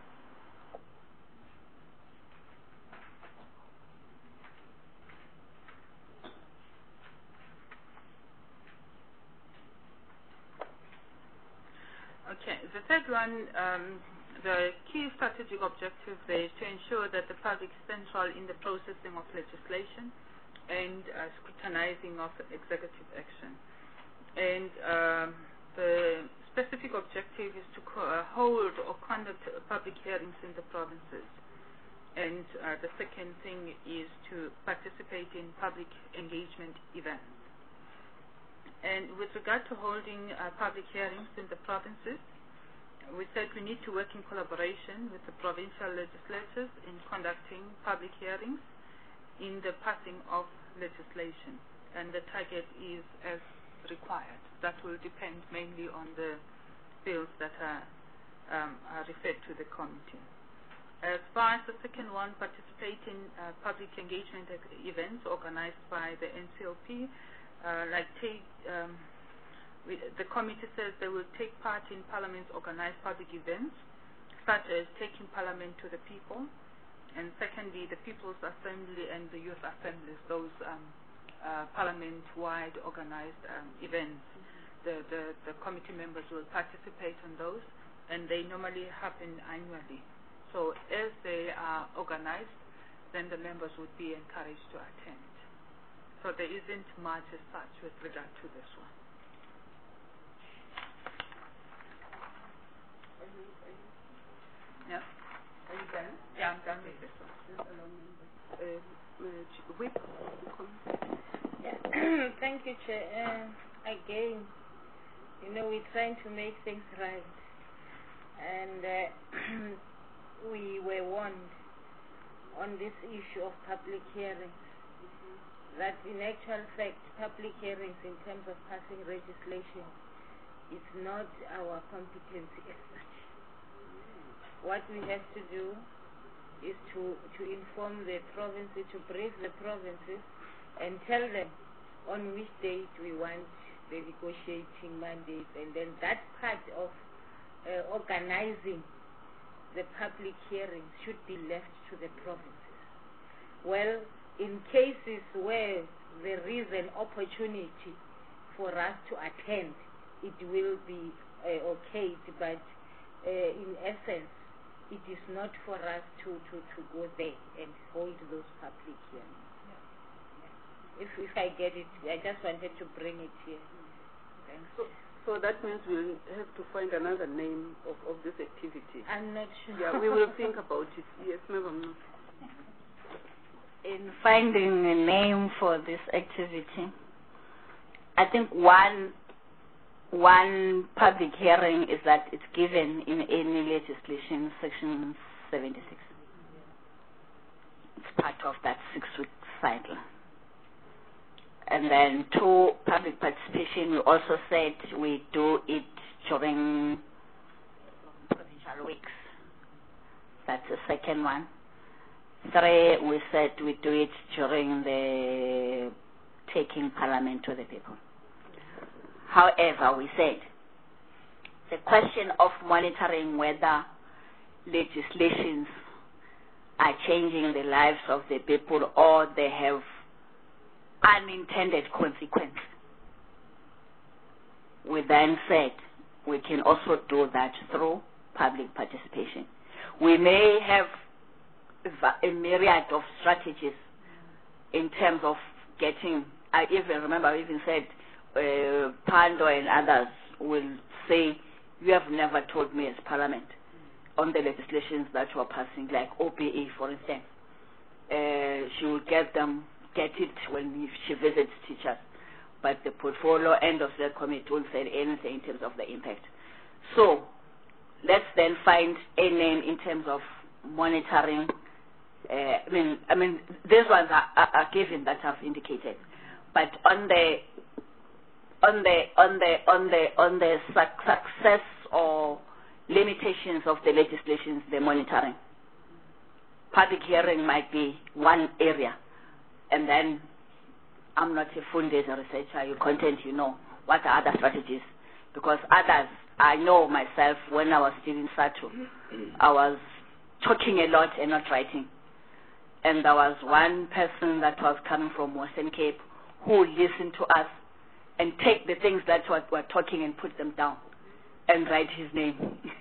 Okay, the third one, um, the key strategic objective there is to ensure that the public is central in the processing of legislation and uh, scrutinizing of executive action. And um, the specific objective is to co uh, hold or conduct public hearings in the provinces. And uh, the second thing is to participate in public engagement events. And with regard to holding uh, public hearings in the provinces, we said we need to work in collaboration with the provincial legislatures in conducting public hearings in the passing of legislation. And the target is as required. That will depend mainly on the bills that are, um, are referred to the committee. As far as the second one, participate in uh, public engagement events organized by the N C O P, Uh, like take, um, we, the committee says they will take part in Parliament's organized public events, such as taking Parliament to the people, and secondly, the People's Assembly and the Youth Assemblies, those um, uh, Parliament-wide organized um, events. The, the, the committee members will participate in those, and they normally happen annually. So as they are organized, then the members would be encouraged to attend. So there isn't much as such with regard to this one. Are you, are you, Yeah. are you done? Yeah. Yeah, I'm done with this one. Uh, uh, whip. Yeah. Thank you, Chair. Uh, again, you know, we're trying to make things right. And uh, we were warned on this issue of public hearings that in actual fact, public hearings in terms of passing legislation is not our competency as such. What we have to do is to, to inform the provinces, to brief the provinces and tell them on which date we want the negotiating mandate, and then that part of uh, organizing the public hearings should be left to the provinces. Well, in cases where there is an opportunity for us to attend, it will be uh, okayed, but uh, in essence, it is not for us to, to, to go there and hold those public hearings. Yeah. If, if I get it, I just wanted to bring it here. Thanks. So, so that means we'll have to find another name of, of this activity. I'm not sure. Yeah, we will think about it. Yes, Madam. In finding a name for this activity, I think one one public hearing is that it's given in any legislation, section seventy-six. It's part of that six-week cycle. And then two, public participation, we also said we do it during provincial weeks. That's the second one. Three, we said we do it during the taking parliament to the people. However, we said the question of monitoring whether legislations are changing the lives of the people or they have unintended consequences. We then said we can also do that through public participation. We may have a myriad of strategies in terms of getting, I even remember I even said uh, Pando and others will say, you have never told me as Parliament on the legislations that you are passing, like O P E for instance. Uh, she will get them, get it when she visits teachers, but the portfolio end of the committee won't say anything in terms of the impact. So let's then find a name in terms of monitoring. Uh, I mean, I mean, these ones are, are, are given that I've indicated, but on the on the on the on the on the su- success or limitations of the legislations, the monitoring. Public hearing might be one area, and then I'm not a full data researcher. You content, you know what are other strategies, because others I know myself. When I was still in SATU, I was talking a lot and not writing. And there was one person that was coming from Western Cape who listened to us and take the things that we were talking and put them down and write his name.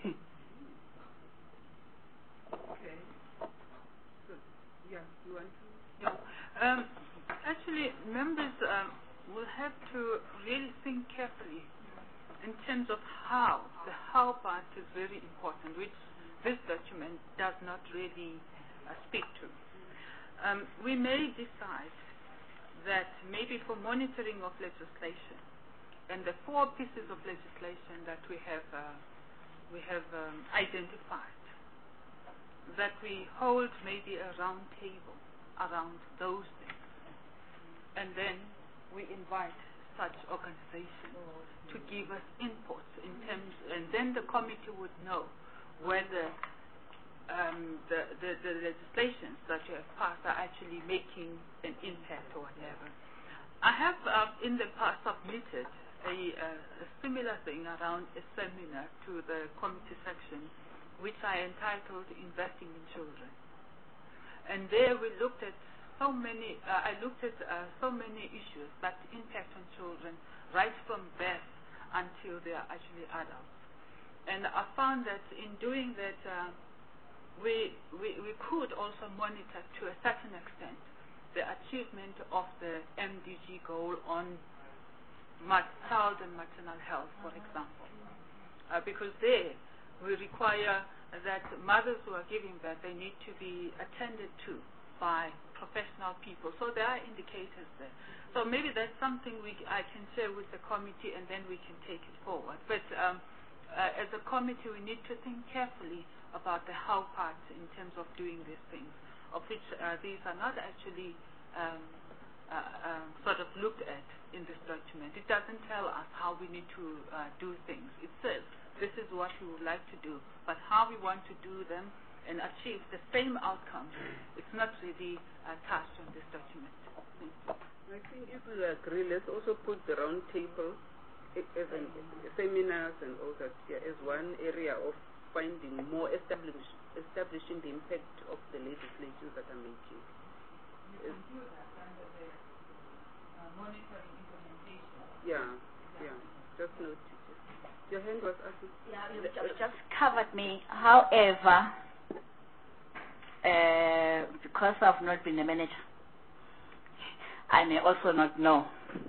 Okay. Good. Yeah, you want to? Yeah. Um, actually, members um, will have to really think carefully in terms of how. The how part is very important, which this document does not really uh, speak to. Um, we may decide that maybe for monitoring of legislation and the four pieces of legislation that we have uh, we have um, identified, that we hold maybe a round table around those things, and then we invite such organizations to give us input in terms, and then the committee would know whether Um, the, the, the legislations that you have passed are actually making an impact or whatever. I have uh, in the past submitted a, uh, a similar thing around a seminar to the committee section, which I entitled Investing in Children. And there we looked at so many, uh, I looked at uh, so many issues that impact on children right from birth until they are actually adults. And I found that in doing that, uh, We, we, we could also monitor to a certain extent the achievement of the M D G goal on mat- child and maternal health, for example. Uh, because there we require that mothers who are giving birth, they need to be attended to by professional people. So there are indicators there. So maybe that's something we I can share with the committee, and then we can take it forward. But um, uh, as a committee, we need to think carefully about the how part in terms of doing these things, of which uh, these are not actually um, uh, um, sort of looked at in this document. It doesn't tell us how we need to uh, do things. It says this is what we would like to do, but how we want to do them and achieve the same outcomes, it's not really uh, touched on this document. Thank you. I think if we agree, let's also put the round table, as an, seminars and all that, yeah, as one area of finding more establish, establishing the impact of the legislation that are making. Yes. Yeah, yeah, just note it. Your hand was up. Yeah, you just covered me. However, uh, because I've not been a manager, I may also not know.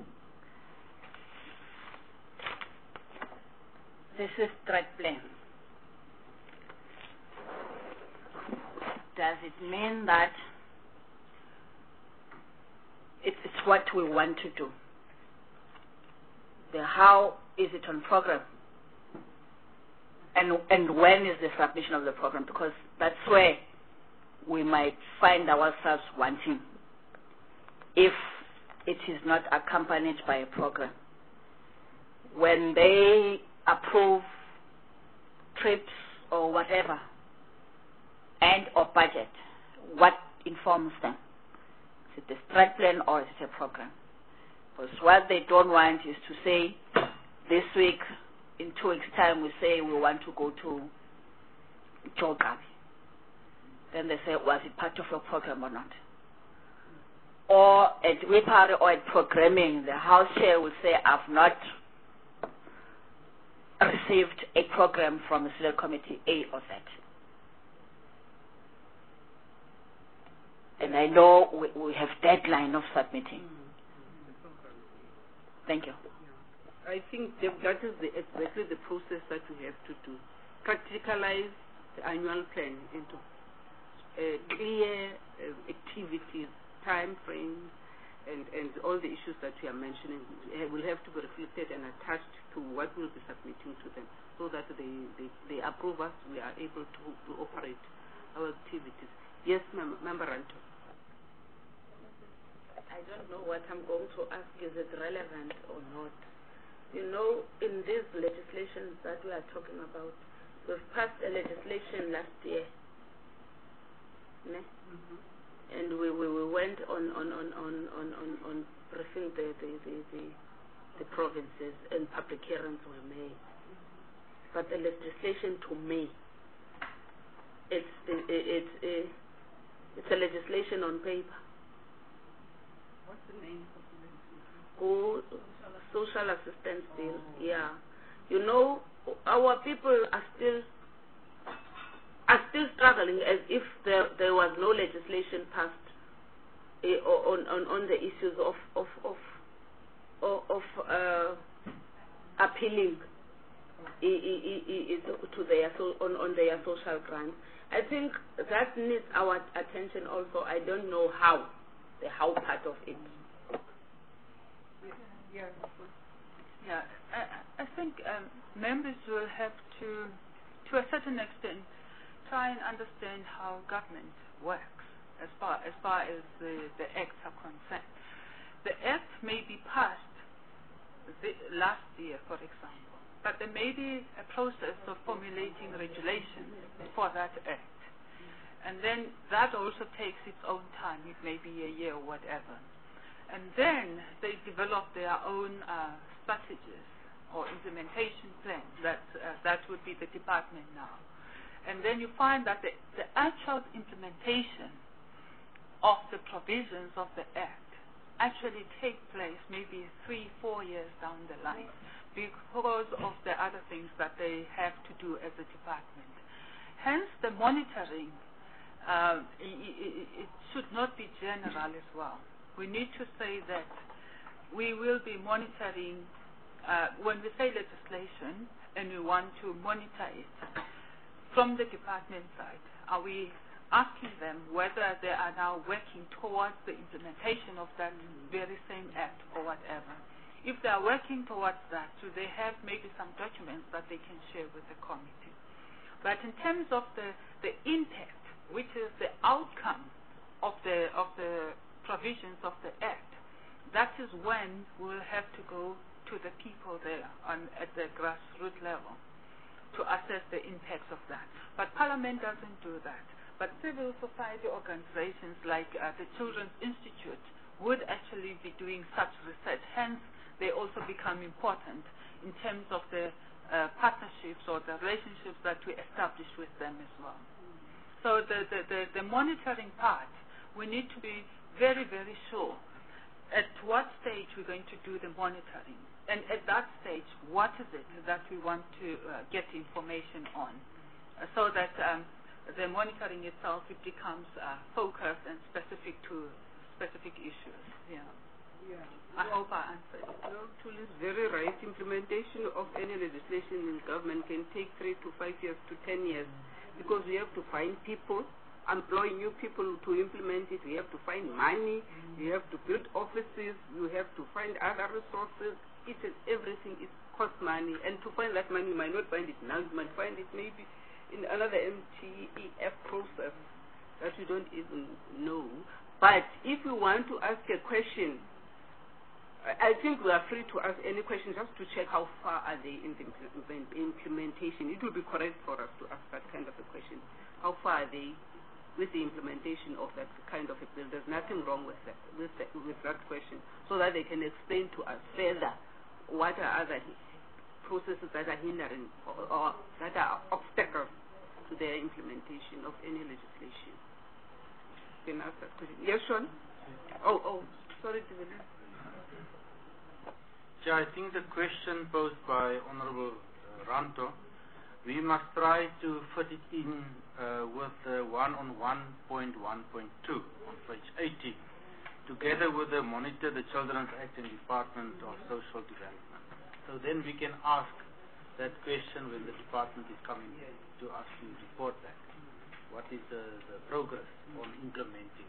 This is threat plan. Does it mean that it's what we want to do? The how is it on program? And, and when is the submission of the program? Because that's where we might find ourselves wanting, if it is not accompanied by a program. When they approve trips or whatever, and or budget, what informs them? Is it a strat plan or is it a program? Because what they don't want is to say, this week, in two weeks' time, we say we want to go to Jogabi. Then they say, was it part of your program or not? Or at WIPARI or at programming, the house chair will say, I've not received a program from the select committee A or Z. And I know we, we have deadline of submitting. Thank you. I think that, that is the, exactly the process that we have to do. Practicalize the annual plan into uh, clear uh, activities, time frames, and, and all the issues that we are mentioning will have to be reflected and attached to what we'll be submitting to them, so that they, they, they approve us, we are able to, to operate our activities. Yes, Mem Member Ranto. I don't know what I'm going to ask. Is it relevant or not? You know, in these legislations that we are talking about, we've passed a legislation last year, ne? Mm-hmm. And we, we, we went on on on on on on, on briefing the the, the the the provinces, and public hearings were made. But the legislation, to me, it's it, it's a it's a legislation on paper. What's the name of the legislation? Oh, social assistance bill. Yeah, you know, our people are still are still struggling as if there there was no legislation passed eh, on on on the issues of of of of, of uh, appealing I, I, I, I, to their so on on their social grants. I think that needs our attention also. I don't know how, the how part of it. Yeah, yeah. I, I think um, members will have to, to a certain extent, try and understand how government works as far as far as the, the acts are concerned. The act may be passed the, last year, for example, but there may be a process of formulating regulations for that act. And then that also takes its own time. It may be a year or whatever. And then they develop their own uh, strategies or implementation plans. That, uh, that would be the department now. And then you find that the, the actual implementation of the provisions of the Act actually take place maybe three, four years down the line because of the other things that they have to do as a department. Hence, the monitoring, uh, it, it should not be general as well. We need to say that we will be monitoring, uh, when we say legislation and we want to monitor it, from the department side, are we asking them whether they are now working towards the implementation of that very same act or whatever? If they are working towards that, do they have maybe some documents that they can share with the committee? But in terms of the, the impact, which is the outcome of the, of the provisions of the act, that is when we'll have to go to the people there on, at the grassroots level to assess the impacts of that. But Parliament doesn't do that. But civil society organizations like uh, the Children's Institute would actually be doing such research. Hence, they also become important in terms of the uh, partnerships or the relationships that we establish with them as well. So the, the, the, the monitoring part, we need to be very, very sure at what stage we're going to do the monitoring. And at that stage, what is it that we want to uh, get information on uh, so that um, the monitoring itself, it becomes uh, focused and specific to specific issues. Yeah. Yeah. I hope I answered. No, Tuli is very right. Implementation of any legislation in government can take three to five years to ten years because we have to find people, employ new people to implement it. We have to find money. We have to build offices. You have to find other resources. It is everything. It costs money. And to find that money, you might not find it now. You might find it maybe in another M T E F process that you don't even know. But if you want to ask a question, I think we are free to ask any question just to check how far are they in the implementation. It will be correct for us to ask that kind of a question. How far are they with the implementation of that kind of a bill? There's nothing wrong with that, with, that, with that question, so that they can explain to us further what are other processes that are hindering or, or that are obstacles to their implementation of any legislation. You can ask that question. Yes, Sean? Oh, oh, sorry, Divine. Yeah, I think the question posed by Honorable uh, Ranto, we must try to fit it in uh, with the one on one point one point two on page eighty, together with the Monitor the Children's Act and Department of Social Development. So then we can ask that question when the department is coming to us to report back. What is the, the progress on implementing?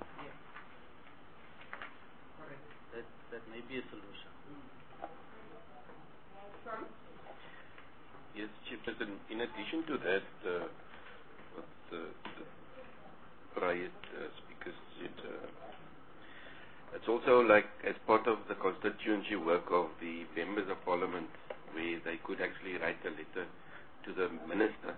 That, that may be a solution. Yes, Chairperson, in addition to that, uh, what the, the prior uh, speakers said, uh, it's also like as part of the constituency work of the members of parliament, where they could actually write a letter to the minister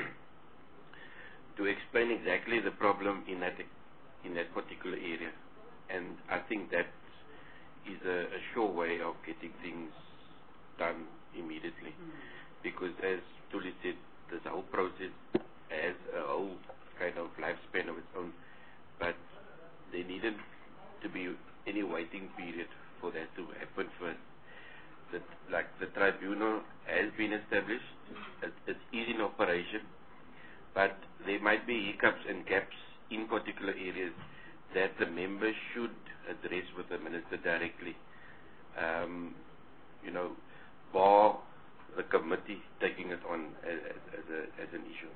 to explain exactly the problem in that in that particular area. And I think that is a, a sure way of getting things done immediately. Mm-hmm. Because as Tuli said, this whole process has a whole kind of lifespan of its own, but there needed to be any waiting period for that to happen first. That, like the tribunal has been established, it, it's easy in operation, but there might be hiccups and gaps in particular areas that the members should address with the minister directly. Um, you know, bar the committee taking it on as, as, a, as an issue.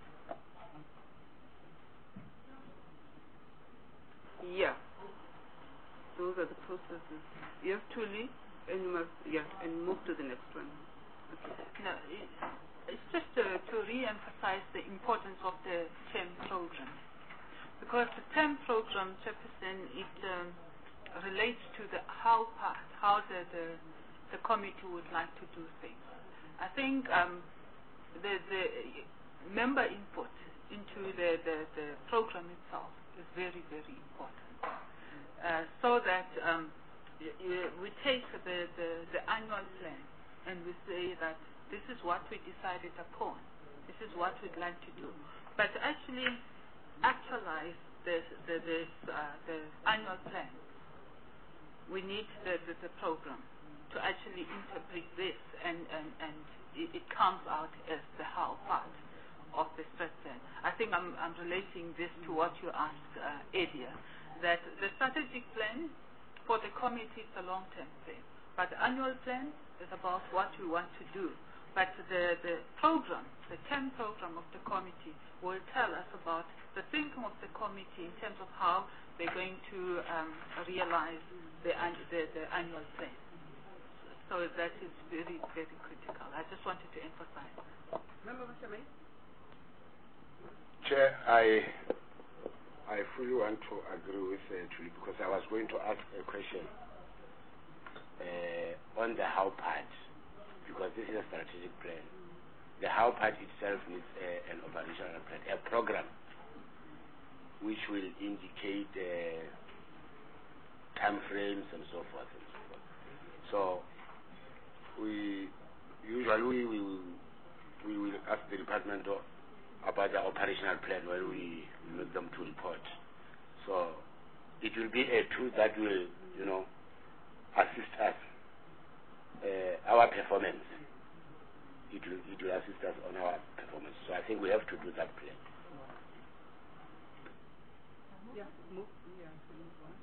Yeah. Those are the processes. Yes, Tuli, and you must, yeah, and move to the next one. Okay. No, it, it's just uh, to re-emphasize the importance of the TEM program. Because the TEM program, Chairperson, it um, relates to the how part, how the, the, the committee would like to do things. I think um, the, the member input into the, the, the program itself is very, very important. Uh, so that um, we take the, the, the annual plan and we say that this is what we decided upon, this is what we'd like to do. But actually actualize this, the, this, uh, the annual plan, we need the, the, the program to actually interpret this, and, and, and it, it comes out as the how part of the strat plan. I think I'm, I'm relating this to what you asked uh, earlier, that the strategic plan for the committee is a long-term thing, but the annual plan is about what we want to do But the, the program, the ten program of the committee will tell us about the thinking of the committee in terms of how they're going to um, realize the, the, the annual plan. So that is very, very critical. I just wanted to emphasize. Member Mashamay? Chair, I I fully want to agree with uh, Tuli, because I was going to ask a question uh, on the how part, because this is a strategic plan. The how part itself needs uh, an operational plan, a program which will indicate uh, time frames and so forth and so forth. So we usually we will, we will ask the department about the operational plan when we make them to report. So it will be a tool that will, you know, assist us, uh, our performance. It will, it will assist us on our performance. So I think we have to do that plan. Yeah, move. Yeah, move on.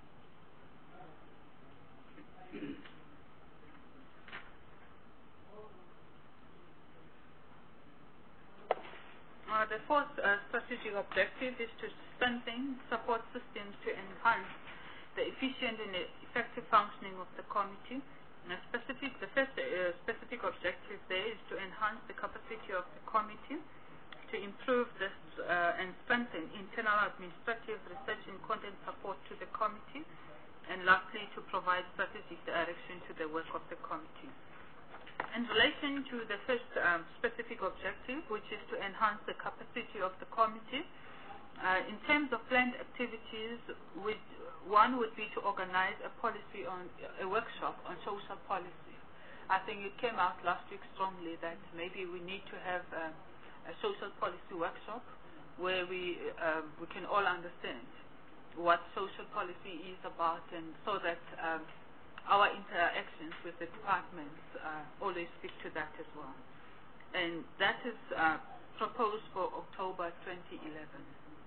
Uh, the fourth uh, strategic objective is to strengthen support systems to enhance the efficient and effective functioning of the committee. And a specific, the first uh, specific objective there is to enhance the capacity of the committee, to improve this uh, and strengthen internal administrative research and content support to the committee, and lastly to provide strategic direction to the work of the committee. In relation to the first um, specific objective, which is to enhance the capacity of the committee, uh, in terms of planned activities, with, one would be to organize a policy on a workshop on social policy. I think it came out last week strongly that maybe we need to have um, a social policy workshop where we um, we can all understand what social policy is about, and so that um, our interactions with the departments uh, always speak to that as well. And that is uh, proposed for October twenty eleven.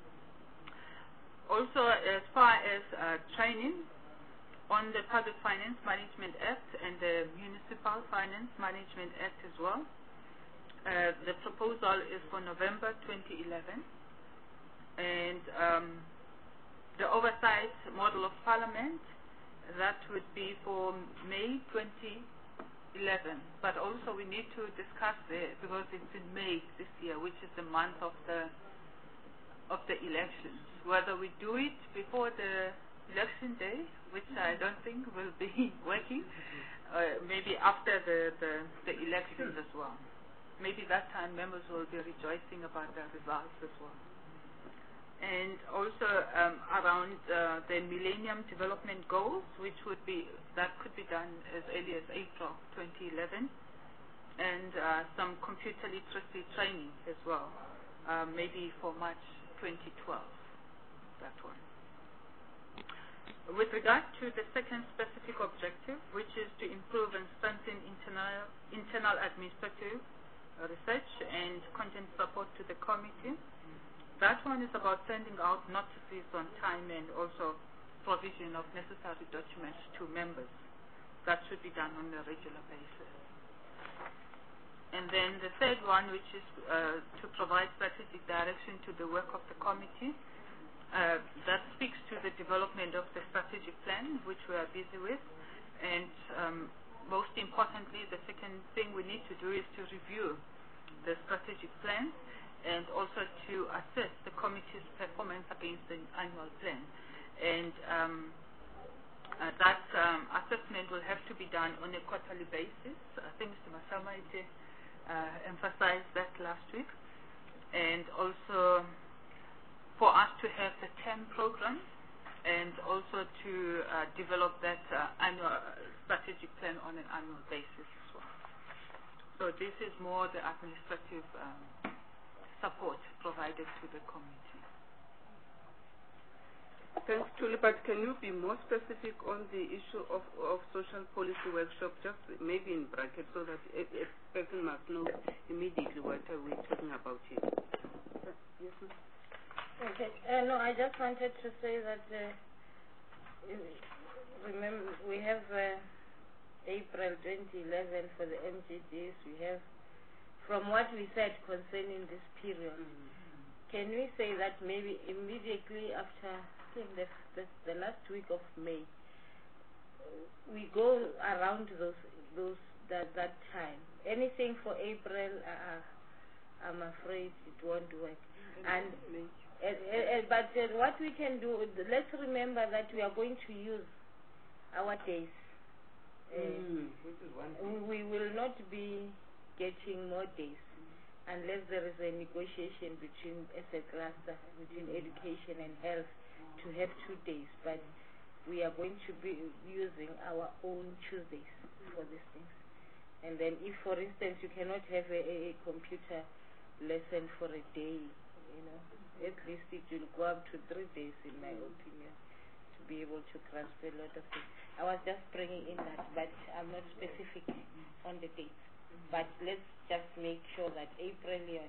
Also, as far as uh, training on the Public Finance Management Act and the Municipal Finance Management Act as well, uh, the proposal is for November twenty eleven. And um, the oversight model of Parliament, that would be for May twenty eleven. But also we need to discuss it because it's in May this year, which is the month of the of the elections. Whether we do it before the election day, which I don't think will be working, uh, maybe after the, the, the elections as well. Maybe that time members will be rejoicing about the results as well. And also um, around uh, the Millennium Development Goals, which would be, that could be done as early as April twenty eleven, and uh, some computer literacy training as well, uh, maybe for March twenty twelve, that one. With regard to the second specific objective, which is to improve and strengthen internal, internal administrative research and content support to the committee, that one is about sending out notices on time and also provision of necessary documents to members. That should be done on a regular basis. And then the third one, which is uh, to provide strategic direction to the work of the committee, uh, that speaks to the development of the strategic plan, which we are busy with. And um, most importantly, the second thing we need to do is to review the strategic plan and also to assess the committee's performance against the annual plan. And um, uh, that um, assessment will have to be done on a quarterly basis. I think Mister Masamaite uh, emphasized that last week. And also for us to have the ten program and also to uh, develop that uh, annual strategic plan on an annual basis as well. So this is more the administrative um, support provided to the committee. Thanks, Julie, but can you be more specific on the issue of, of social policy workshop, just maybe in brackets, so that a, a person must know immediately what are we talking about here? Yes, ma'am? Okay. Uh, no, I just wanted to say that uh, remember we have uh, April twenty eleven for the M G Ds. We have from what we said concerning this period, Mm. can we say that maybe immediately after, I think the, the, the last week of May, we go around those those that that time. Anything for April, uh, I'm afraid it won't work. And uh, uh, uh, but uh, what we can do, let's remember that we are going to use our days. Uh, Mm. we, we will not be getting more days unless there is a negotiation between as a cluster between education and health to have two days. But we are going to be using our own Tuesdays for these things. And then if, for instance, you cannot have a, a computer lesson for a day, you know, at least it will go up to three days, in my opinion, to be able to grasp a lot of things. I was just bringing in that, but I'm not specific on the dates. But let's just make sure that April, on.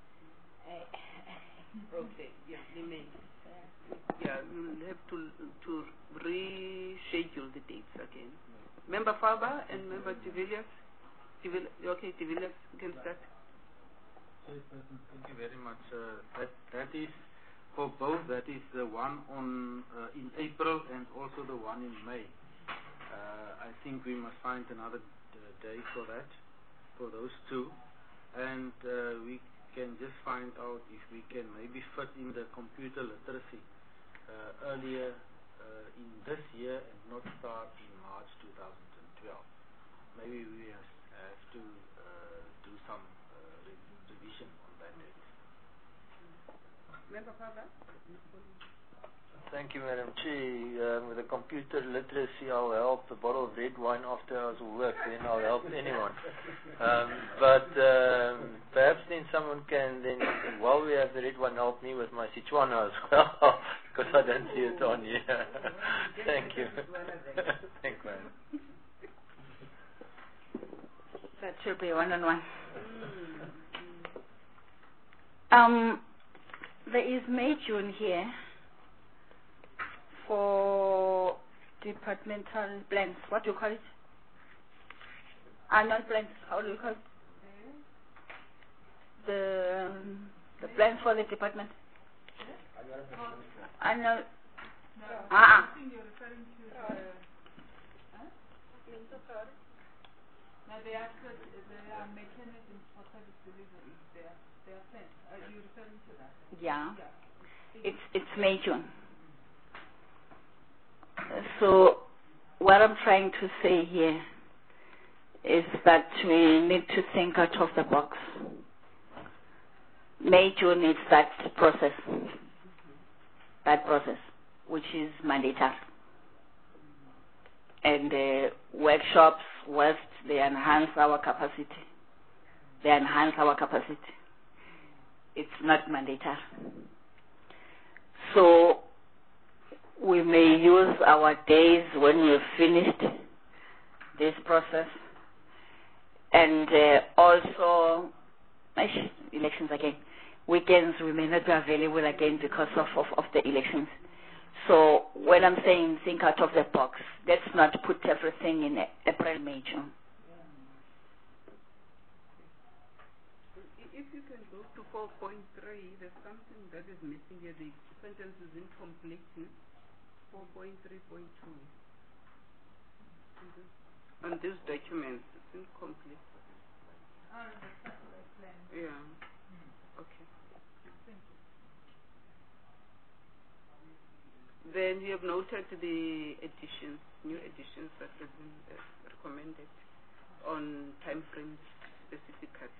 Uh, Okay, yeah, the May. Yeah, we'll have to to reschedule the dates again. Member Faber and Member de Villiers. De Villiers, okay, de Villiers, you can start. Chairperson, thank you very much. Uh, that that is for both. That is the one on uh, in April and also the one in May. Uh, I think we must find another uh, day for that, for those two, and uh, we can just find out if we can maybe fit in the computer literacy uh, earlier uh, in this year and not start in March two thousand twelve. Maybe we have, have to uh, do some uh, re revision on that date. Member Faber? Thank you, Madam Chair. Um, with the computer literacy, I'll help a bottle of red wine after hours of work, then I'll help anyone. Um, but um, perhaps then someone can, then while we have the red wine, help me with my Setswana as well, because I don't see it on here. Thank you. Thank you, Madam. That should be one on one. Um, there is May, June here for departmental plans. What do you call it? Annual plans. How do you call it? The um, the plans for the department. Annual. Ah. I think you're referring to the. Huh? Now they are there are mechanisms for service delivery. They are they are plans. Are you referring to that? Yeah. Yeah. It's it's May, June. So what I'm trying to say here is that we need to think out of the box. May, June is that process, that process, which is mandatory. And uh, workshops, whilst they enhance our capacity, they enhance our capacity. It's not mandatory. So we may use our days when we've finished this process, and uh, also eish, elections again. Weekends we may not be available again because of, of, of the elections. So when I'm saying think out of the box, let's not put everything in April, May, June. If you can go to four point three, there's something that is missing here. The sentence is incomplete. four point three point two. On this document, it's incomplete. Ah, the satellite plan. Yeah. Hmm. Okay. Thank you. Then we have noted the additions, new additions that have been uh, recommended on time frames specifically.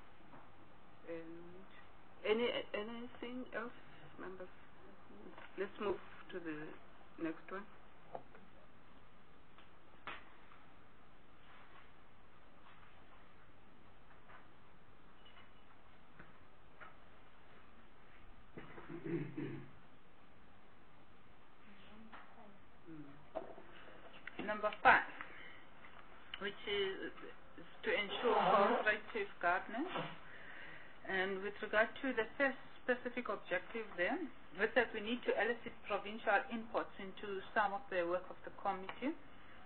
And any anything else, members? Let's move to the next one. Number five, which is, is to ensure cooperative governance. And with regard to the first specific objective there, with that we need to elicit provincial inputs into some of the work of the committee.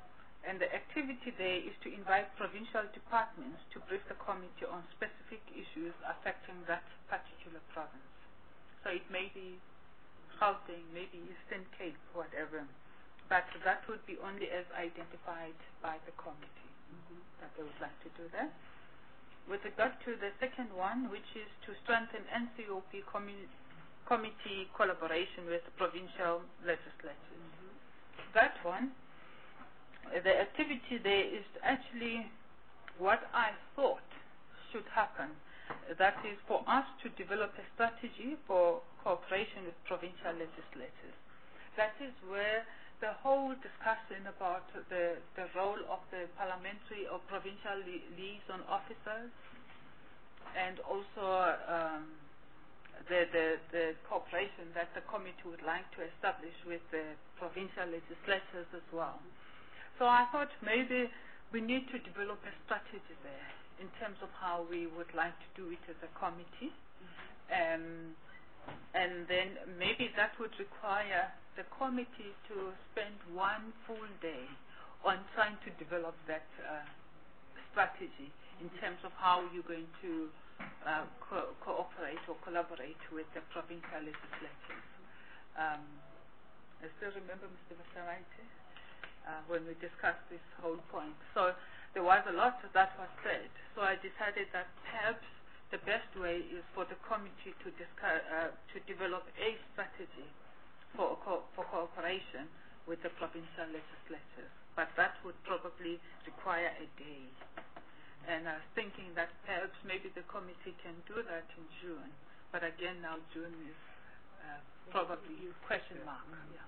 And the activity there is to invite provincial departments to brief the committee on specific issues affecting that particular province. So it may be Gauteng, maybe Eastern Cape, whatever. But that would be only as identified by the committee mm-hmm. that they would like to do that. With regard to the second one, which is to strengthen N C O P commu- committee collaboration with provincial legislatures. Mm-hmm. That one, the activity there is actually what I thought should happen. That is for us to develop a strategy for cooperation with provincial legislators. That is where the whole discussion about the, the role of the parliamentary or provincial li- liaison officers and also um, the, the, the cooperation that the committee would like to establish with the provincial legislators as well. So I thought maybe we need to develop a strategy there in terms of how we would like to do it as a committee. Um, and then maybe that would require the committee to spend one full day on trying to develop that uh, strategy in terms of how you're going to uh, co- cooperate or collaborate with the provincial legislatures. Um, I still remember Mister Vasaraite uh, when we discussed this whole point. So there was a lot that was said. So I decided that perhaps the best way is for the committee to discuss, uh, to develop a strategy for co- for cooperation with the provincial legislatures. But that would probably require a day. And I was thinking that perhaps maybe the committee can do that in June. But again, now June is uh, probably question mark. Yeah.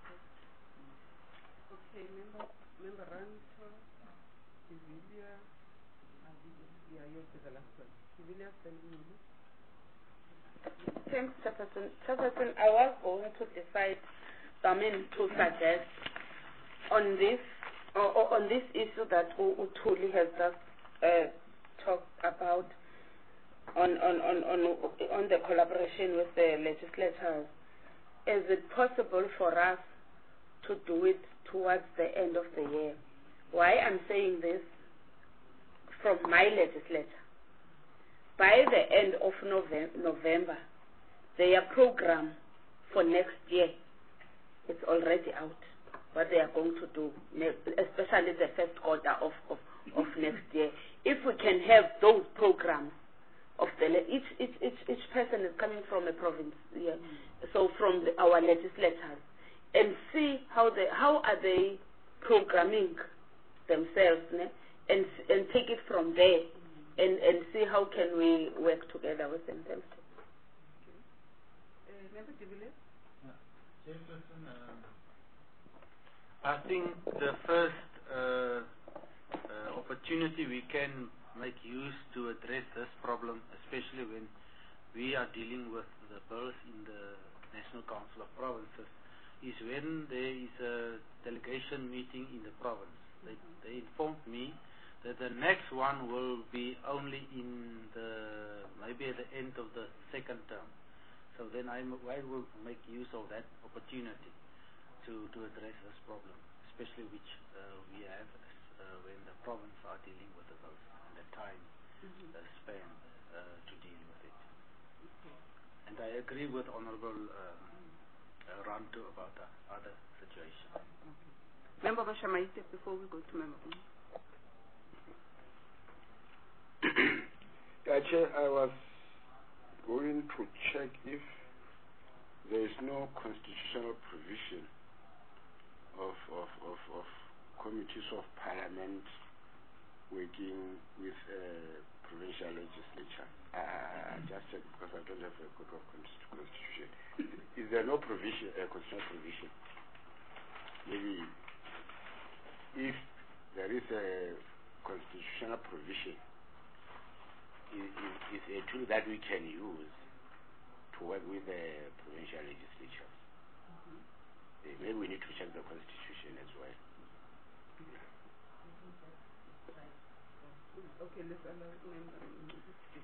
Okay, member, member Ranto, Civilia, yeah, you're the last one. Civilia, Thanks, Chairperson. Chairperson, I was going to decide, I mean, to suggest on this, or, or on this issue that Utuli has just uh, talked about, on, on, on, on, on the collaboration with the legislators. Is it possible for us to do it towards the end of the year? Why I'm saying this, from my legislature, by the end of November, their program for next year is already out, what they are going to do, especially the first quarter of, of, of next year. If we can have those programs, of the each, each, each, each person is coming from a province, yeah, so from the, our legislators, and see how they how are they programming themselves, ne? and and take it from there, and and see how can we work together with them. Thank you. Member De Villiers? Chairperson, um, I think the first uh, uh, opportunity we can make use to address this problem, especially when we are dealing with the bills in the National Council of Provinces, is when there is a delegation meeting in the province. They, they informed me that the next one will be only in the, maybe at the end of the second term. So then I, I will make use of that opportunity to, to address this problem, especially which uh, we have uh, when the province are dealing with the bills and the time mm-hmm. uh, span uh, to deal with it. Okay. And I agree with Honorable um, uh, Ranto about the other situation. Okay. Member Bashamaite, before we go to Member. Yeah, Chair, I was going to check if there is no constitutional provision of, of, of, of committees of parliament working with uh, provincial legislature. Uh, just check because I don't have a code of constitution. Is there no provision, uh, constitutional provision? Maybe if there is a constitutional provision, is a tool that we can use to work with the provincial legislatures. Mm-hmm. Uh, maybe we need to check the constitution as well. Okay, let's allow member to speak.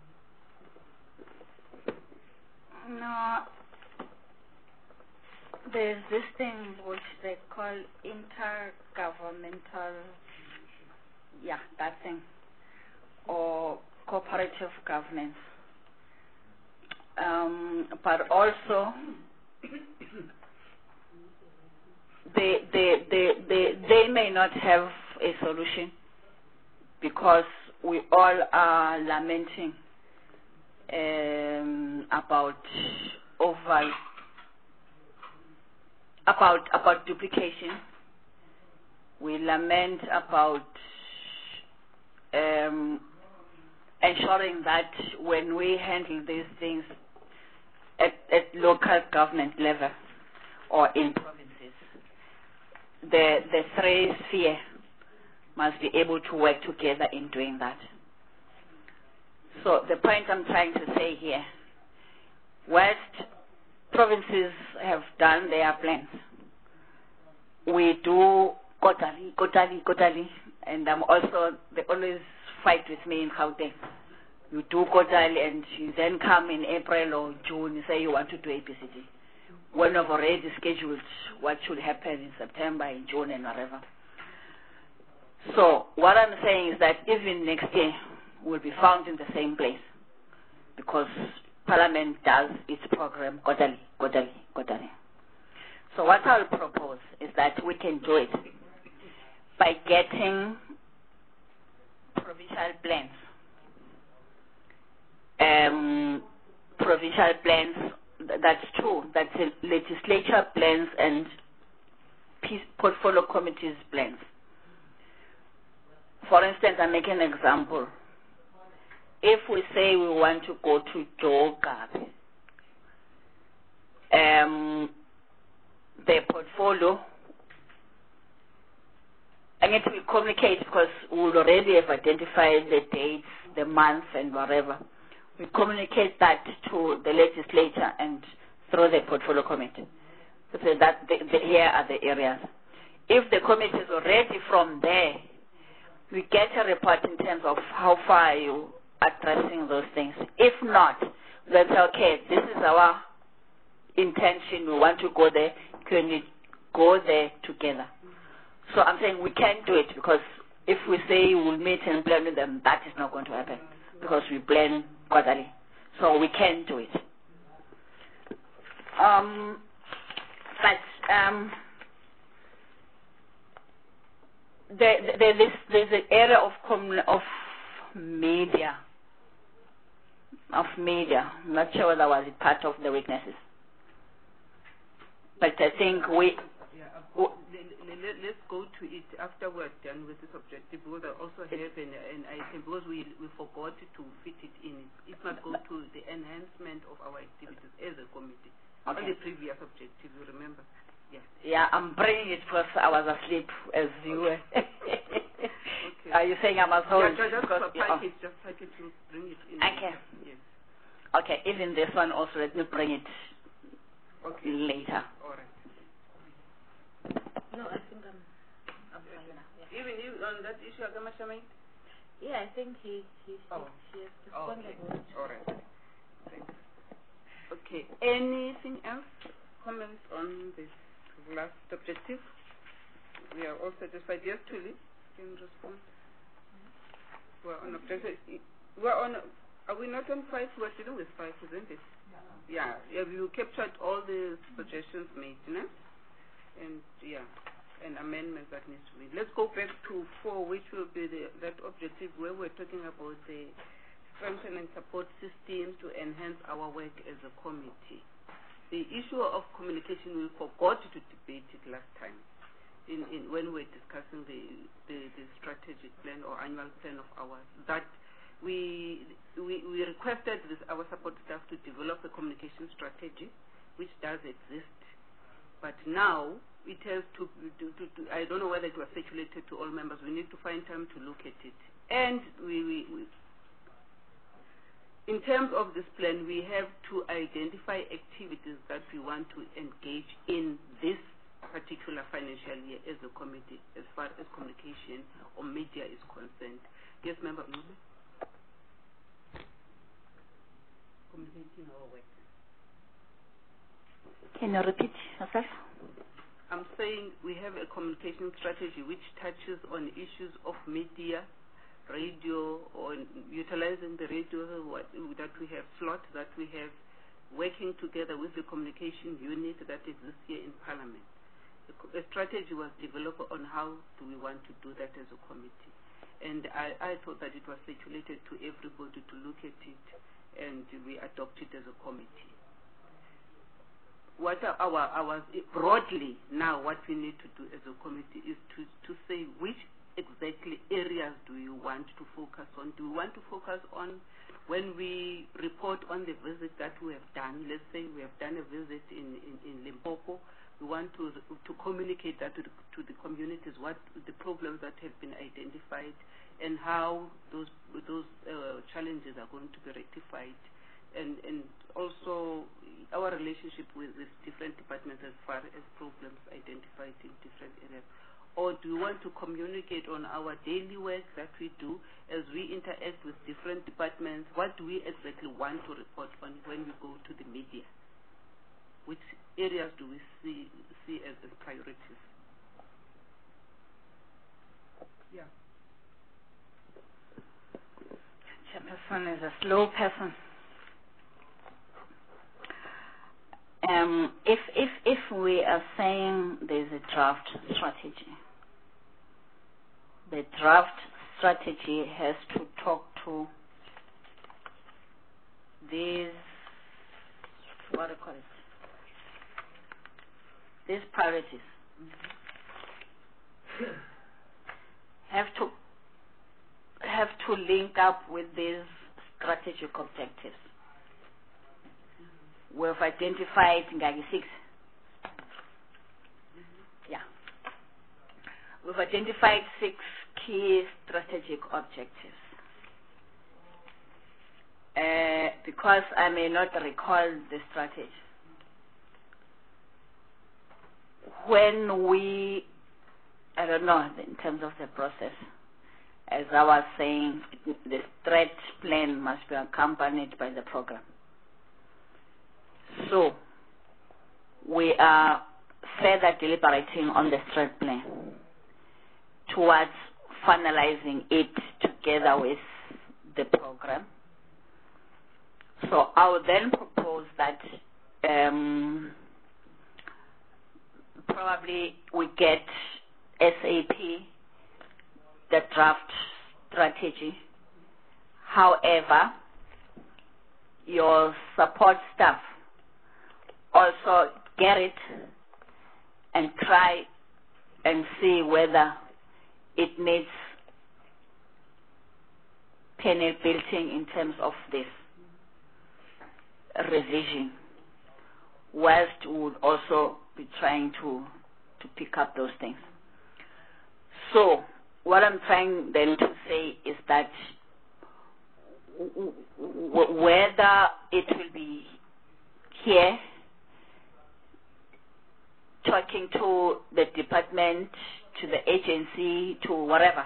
No, there's this thing which they call intergovernmental, yeah, that thing, or cooperative governance. Um, but also, they, they, they, they, they may not have a solution because we all are lamenting um, about over about about duplication. We lament about um, ensuring that when we handle these things at, at local government level or in provinces, the the three sphere must be able to work together in doing that. So the point I'm trying to say here, whilst provinces have done their plans, we do quarterly, quarterly, quarterly, and I'm also, they always fight with me in Gauteng. You do quarterly and you then come in April or June, you say you want to do A B C D. When we've already scheduled what should happen in September, in June and whatever. So what I'm saying is that even next year we'll be found in the same place because Parliament does its program quarterly, quarterly, quarterly. So what I'll propose is that we can do it by getting provincial plans. Um, provincial plans, that's true, that's legislature plans and peace portfolio committees plans. For instance, I make an example. If we say we want to go to Joe Gabe, um, the portfolio, I need to communicate because we would already have identified the dates, the month, and whatever. We communicate that to the legislature and through the portfolio committee. So that the, the, here are the areas. If the committee is already from there, we get a report in terms of how far you are addressing those things. If not, then say, okay, this is our intention, we want to go there, can we go there together? So I'm saying we can do it because if we say we'll meet and plan with them, that is not going to happen because we plan quarterly. So we can do it. Um, but um, there, there, there's, there's an area of commun of media, of media. I'm not sure whether was it part of the weaknesses, but I think we. Yeah, uh, let's go to it after we're done with this objective because I also have an, an item because we we forgot to fit it in. It must go to the enhancement of our activities as a committee. Okay. On the previous objective, you remember? Yeah. Yeah, I'm bringing it because I was asleep as you were. Okay. Are you saying I must hold? Yeah, just, because, just yeah, package, just package to bring it in. Okay. Yes. Okay, even this one also, let me bring it okay. later. All right. No, I think I'm, I'm fine now. Yeah. Even you, on that issue, Agama Shamay? Yeah, I think he, he, oh. he has responded. Okay. All right. Thanks. Okay. Anything else? Comments on this last objective? We are all satisfied. Yes, Tuli, can respond. We're on objective. We're on. Are we not on five? We're dealing with five, isn't it? Yeah. Yeah. Have you captured all the suggestions made, no? And yeah, and amendments that needs to be. Let's go back to four, which will be the, that objective where we're talking about the strengthen and support systems to enhance our work as a committee. The issue of communication, we forgot to debate it last time in, in when we were discussing the, the, the strategic plan or annual plan of ours, that we, we, we requested this, our support staff to develop a communication strategy, which does exist. But now it has to, to, to, to I don't know whether it was circulated to all members. We need to find time to look at it. And we, we, we in terms of this plan, we have to identify activities that we want to engage in this particular financial year as a committee, as far as communication or media is concerned. Yes, Member Mube? Communicating our work. Can you repeat yourself? I'm saying we have a communication strategy which touches on issues of media, radio, or utilizing the radio what, that we have, slot that we have, working together with the communication unit that exists here in Parliament. A, a strategy was developed on how do we want to do that as a committee. And I, I thought that it was circulated to everybody to look at it, and we adopt it as a committee. What are our, our broadly now what we need to do as a committee is to, to say which exactly areas do you want to focus on. Do we want to focus on when we report on the visit that we have done? Let's say we have done a visit in, in, in Limpopo. We want to, to communicate that to the, to the communities, what the problems that have been identified and how those, those uh, challenges are going to be rectified. And, and also our relationship with, with different departments as far as problems identified in different areas. Or do we want to communicate on our daily work that we do as we interact with different departments? What do we exactly want to report on when we go to the media? Which areas do we see, see as, as priorities? Yeah. Chairperson is a slow person. Um, if if if we are saying there's a draft strategy, the draft strategy has to talk to these, what do you call it? These priorities. Mm-hmm. have to have to link up with these strategic objectives. We've identified Ngagi six. Yeah. We've identified six key strategic objectives. Uh, because I may not recall the strategy. When we, I don't know, in terms of the process, as I was saying, the stretch plan must be accompanied by the program. So, we are further deliberating on the stretch plan towards finalizing it together with the program. So, I would then propose that um, probably we get S A P, the draft strategy. However, your support staff also get it and try and see whether it needs panel building in terms of this revision, whilst we would also be trying to, to pick up those things. So, what I'm trying then to say is that w w whether it will be here, talking to the department, to the agency, to whatever,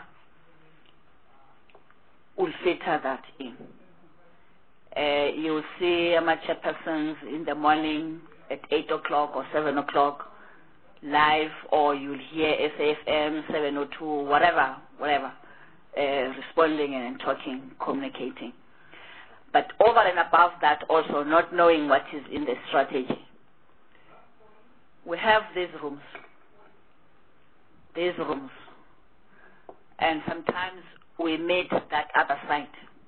we'll filter that in. Uh, you'll see my chairpersons in the morning at eight o'clock or seven o'clock live, or you'll hear S A F M seven oh two, whatever, whatever, uh, responding and talking, communicating. But over and above that, also not knowing what is in the strategy. We have these rooms, these rooms, and sometimes we meet that other side.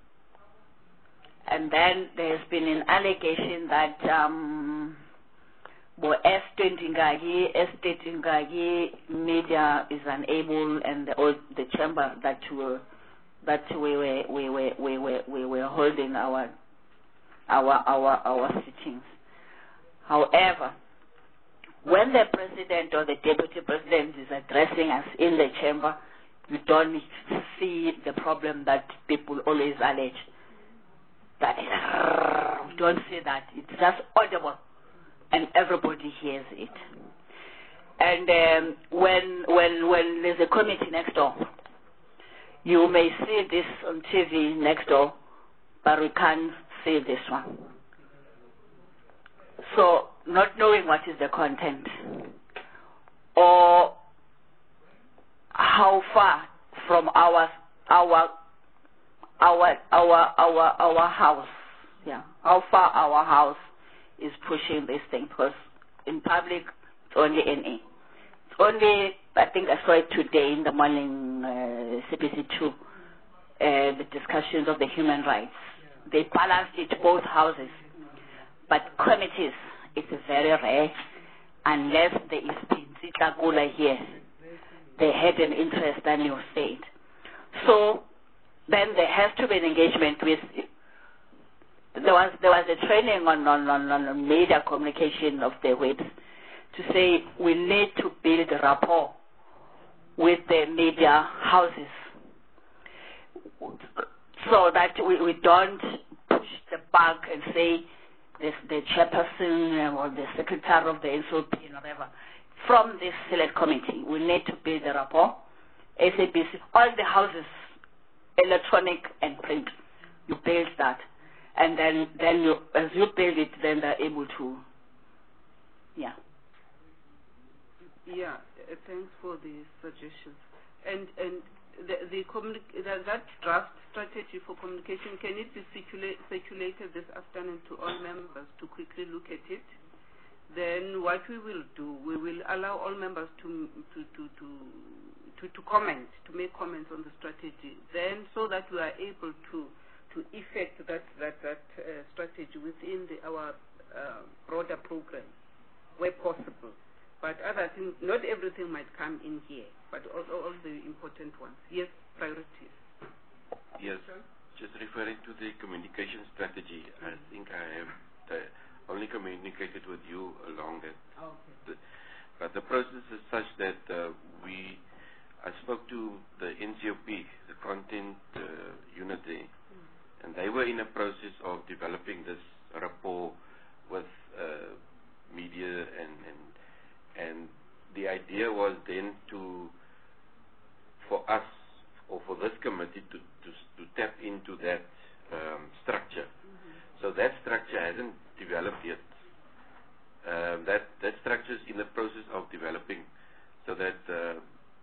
And then there's been an allegation that um, estate Ngagi media is unable, and the, or the chamber that were that we were we were we were we were holding our our our our sittings. However, when the president or the deputy president is addressing us in the chamber, you don't see the problem that people always allege. That you don't see that. It's just audible, and everybody hears it. And um, when when when there's a committee next door, you may see this on T V next door, but we can't see this one. So not knowing what is the content or how far from our our our our our our house, yeah, how far our house is pushing this thing, because in public it's only N A. It's only, I think I saw it today in the morning, uh, C B C two, uh, the discussions of the human rights. They balanced it both houses, but committees, it's very rare unless there is Pinsita here. They had an interest in your state. So then there has to be an engagement with, there was there was a training on, on, on, on media communication of the webs to say we need to build a rapport with the media houses so that we, we don't push the bug and say this, the chairperson or the secretary of the N S O P and whatever. From this select committee, we need to build a rapport. S A B C, all the houses, electronic and print, you build that. And then, then you, as you build it, then they're able to, yeah. Yeah, uh, thanks for the suggestions. And and the, the communi- that, that draft strategy for communication, can it be circula- circulated this afternoon to all members to quickly look at it? Then what we will do, we will allow all members to to to to to, to comment, to make comments on the strategy. Then, so that we are able to to effect that that that uh, strategy within the, our uh, broader program, where possible. But other things, not everything might come in here, but all, all the important ones. Yes, priorities. Yes, just referring to the communication strategy, I think I have the only communicated with you along that. Okay. The, but the process is such that uh, we, I spoke to the N C O P, the content uh, unit there, mm. and they were in a process of developing this rapport with uh, media, and, and and the idea was then to, for us, or for this committee to, to, to tap into that um, structure. Mm-hmm. So that structure hasn't developed yet. Um, that, that structure is in the process of developing, so that, uh,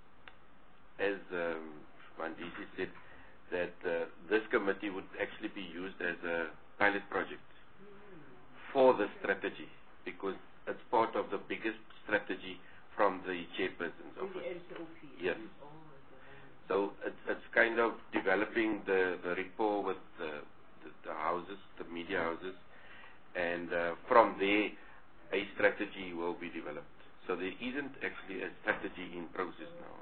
as um, Mandisi said, that uh, this committee would actually be used as a pilot project mm-hmm. for the strategy, because it's part of the biggest strategy from the chairperson's office. Yes. So it's, it's kind of developing the, the rapport with the, the, the houses, the media houses, and uh, from there a strategy will be developed. So there isn't actually a strategy in process now.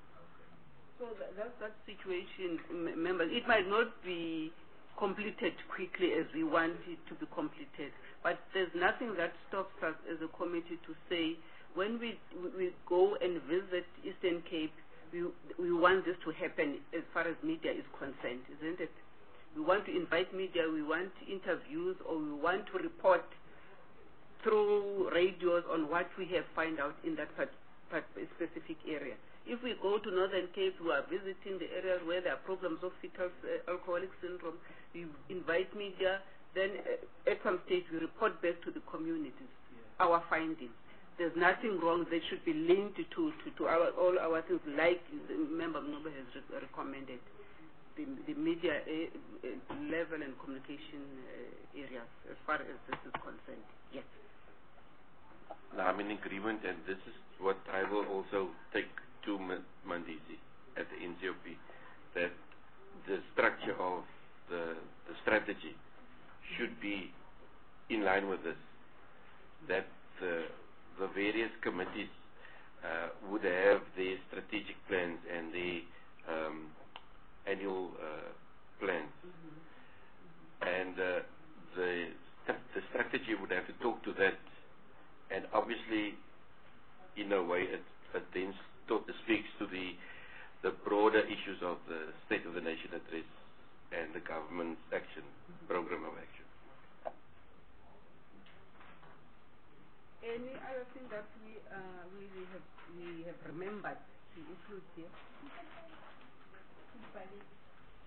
So that, that's that situation, members. It might not be completed quickly as we want it to be completed, but there's nothing that stops us as a committee to say, when we we go and visit Eastern Cape, we we want this to happen as far as media is concerned, isn't it? We want to invite media, we want interviews, or we want to report through radios on what we have found out in that part, part specific area. If we go to Northern Cape, we are visiting the areas where there are problems of fetal uh, alcoholic syndrome, we invite media, then uh, at some stage we report back to the communities, yeah. our findings. There's nothing wrong. They should be linked to, to, to our, all our things, like the member Mnobe has re recommended, the, the media uh, uh, level and communication uh, areas, as far as this is concerned. Yes. Now, I'm in agreement, and this is what I will also take to Mandisi at the N C O P, that the structure of the, the strategy should be in line with this, that the the various committees uh, would have their strategic plans and their um, annual uh, plans. Mm-hmm. And uh, the, st the strategy would have to talk to that, and obviously in a way it, it then speaks to the, the broader issues of the State of the Nation address and the government's action, mm-hmm. program of action. Any other thing that we uh, we, we have we have remembered to include here?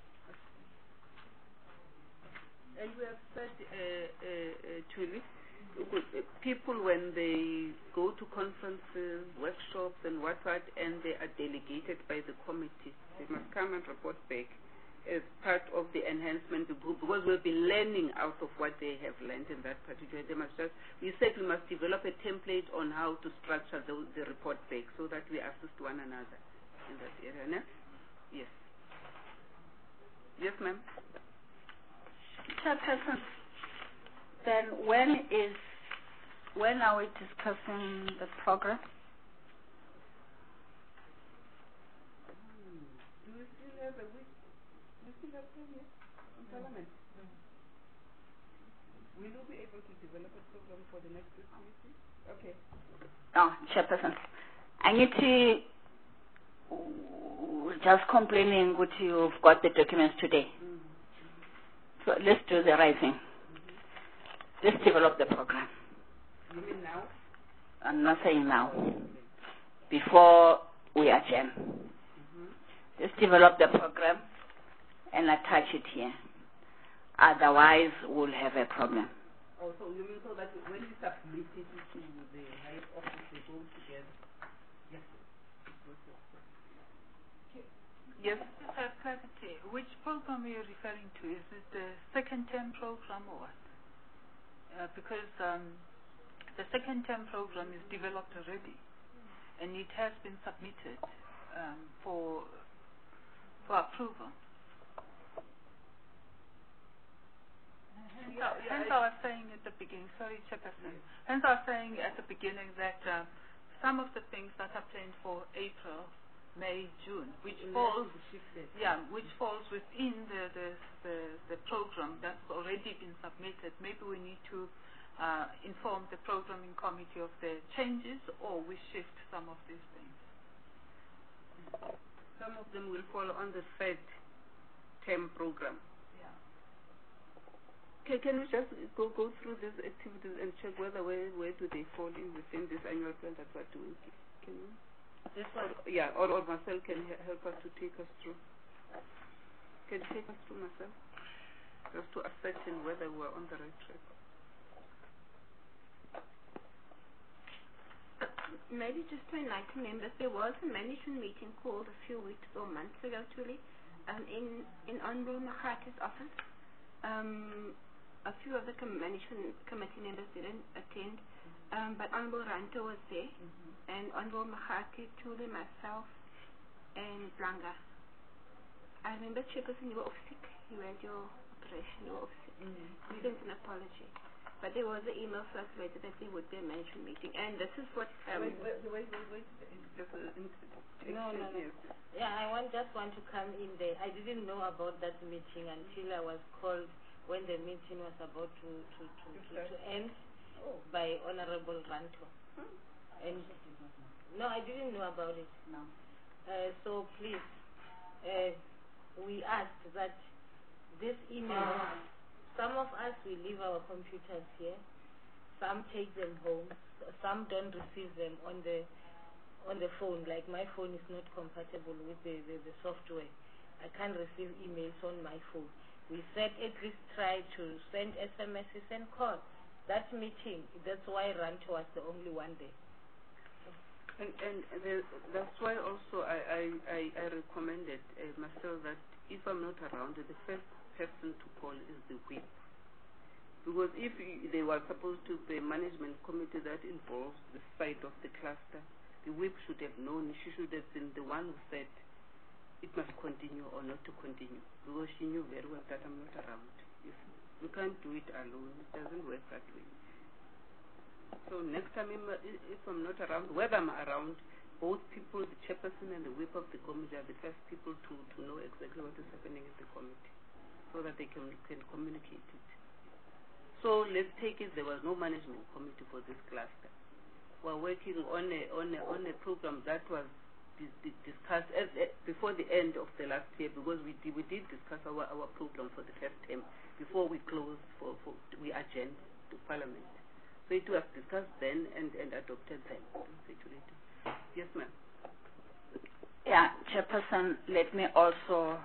And we have said, uh, uh, uh, Julie, people, when they go to conferences, workshops, and what what, and they are delegated by the committee, they must come and report back as part of the enhancement group, because we'll be learning out of what they have learned in that particular. They must just, we said we must develop a template on how to structure the, the report back so that we assist one another in that area. No? Yes. Yes, ma'am. Chairperson, then when is, when are we discussing the program? Do we still have a week? Do we still have time yet in Parliament? No. Will you be able to develop a program for the next week's meeting? Okay. Oh, Chairperson, I need to just complaining with you've got the documents today. Mm-hmm. So let's do the right thing. Mm-hmm. Let's develop the program. You mean now? I'm not saying now. Before we adjourn. Mm-hmm. Let's develop the program and attach it here. Otherwise, we'll have a problem. Oh, so you mean so that when you submit it to the high office, they go together? Yes. Yes, to have clarity, which program are you referring to? Is it the second term program or what? Uh, because um, the second term program is developed already, and it has been submitted um, for for approval. Hence, I, hence I was saying at the beginning, sorry, Chairperson, hence I was saying at the beginning that uh, some of the things that are planned for April, May, June, which falls, yeah, which falls within the, the the the program that's already been submitted. Maybe we need to uh, inform the programming committee of the changes, or we shift some of these things. Some of them will fall on the third term program. Yeah. Okay, can we just go go through these activities and check whether where where do they fall in within this annual plan that we're doing? Can you? This one? Or, yeah, or, or Marcel can he help us to take us through. Can you take us through, Marcel? Just to ascertain whether we're on the right track. Maybe just to enlighten members, there was a management meeting called a few weeks or months ago, actually, um, in, in Honorable Mahati's office. Um, a few of the com management committee members didn't attend, um, but Honorable Ranto was there. Mm-hmm. And Honorable Mahati, Tuli, myself, and Blanga. I remember, Chairperson, you were off sick. You had your operation, you were off sick. Mm-hmm. You sent an apology. But there was an email circulated that there would be a management meeting. And this is what... Um, wait, wait, wait, wait, wait. Just, uh, no, no, no. Yeah, I want, just want to come in there. I didn't know about that meeting until I was called when the meeting was about to, to, to, to, to end oh. by Honorable Ranto. Hmm. And no, I didn't know about it. No. Uh, so please, uh, we asked that this email, uh, some of us we leave our computers here, some take them home, some don't receive them on the on the phone. Like my phone is not compatible with the, the, the software. I can't receive emails on my phone. We said at least try to send S M Ses and call. That meeting, that's why Ranto was the only one there. And, and the, that's why also I, I, I, I recommended uh, myself that if I'm not around, the first person to call is the whip. Because if you, they were supposed to be a management committee that involves the site of the cluster, the whip should have known, she should have been the one who said it must continue or not to continue. Because she knew very well that I'm not around. If you can't do it alone, it doesn't work that way. So next time, if I'm not around, whether I'm around, both people, the chairperson and the whip of the committee, are the first people to, to know exactly what is happening in the committee, so that they can, can communicate it. So let's take it there was no management committee for this cluster. We're working on a on a on a program that was dis dis discussed as, uh, before the end of the last year, because we did, we did discuss our, our program for the first term before we closed for, for we adjourned to Parliament. So it was discussed then and, and adopted then. Yes, ma'am. Yeah, Chairperson, let me also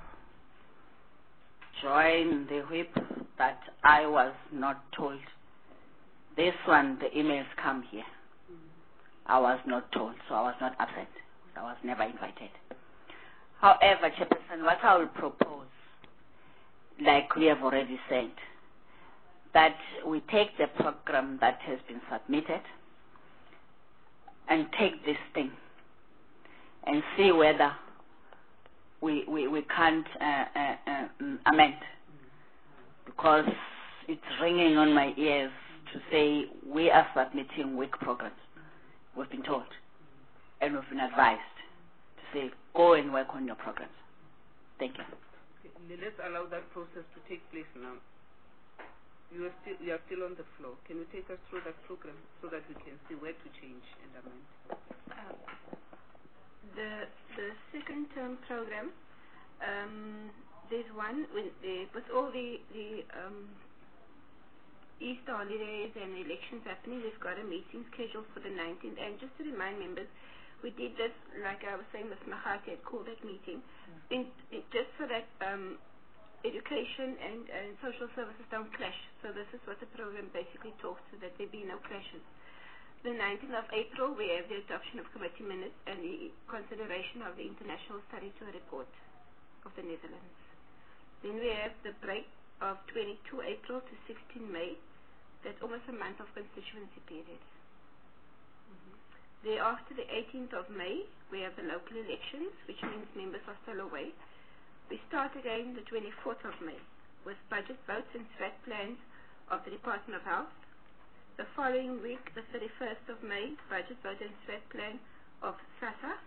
join the whip that I was not told this one, the emails come here. I was not told, so I was not absent. I was never invited. However, Chairperson, what I will propose, like we have already said, that we take the program that has been submitted and take this thing and see whether we we, we can't uh, uh, uh, amend, because it's ringing on my ears to say we are submitting weak programs. We've been told and we've been advised to say go and work on your programs. Thank you. Okay, let's allow that process to take place now. You are still you are still on the floor. Can you take us through that program so that we can see where to change and amend? Uh, the the second term program, um, there's one with, the, with all the the um, Easter holidays and elections happening. We've got a meeting scheduled for the nineteenth. And just to remind members, we did this, like I was saying, Miz Mahati had called that meeting, in, in, just so that um, education and, and social services don't clash. So this is what the program basically talks to, that there be no clashes. The nineteenth of April, we have the adoption of committee minutes and the consideration of the international study tour report of the Netherlands. Then we have the break of twenty-second April to sixteenth May. That's almost a month of constituency period. Mm-hmm. Thereafter, the eighteenth of May, we have the local elections, which means members are still away. We start again the twenty-fourth of May with budget votes and strat plans of the Department of Health. The following week, the thirty-first of May, budget vote and strat plan of SASSA.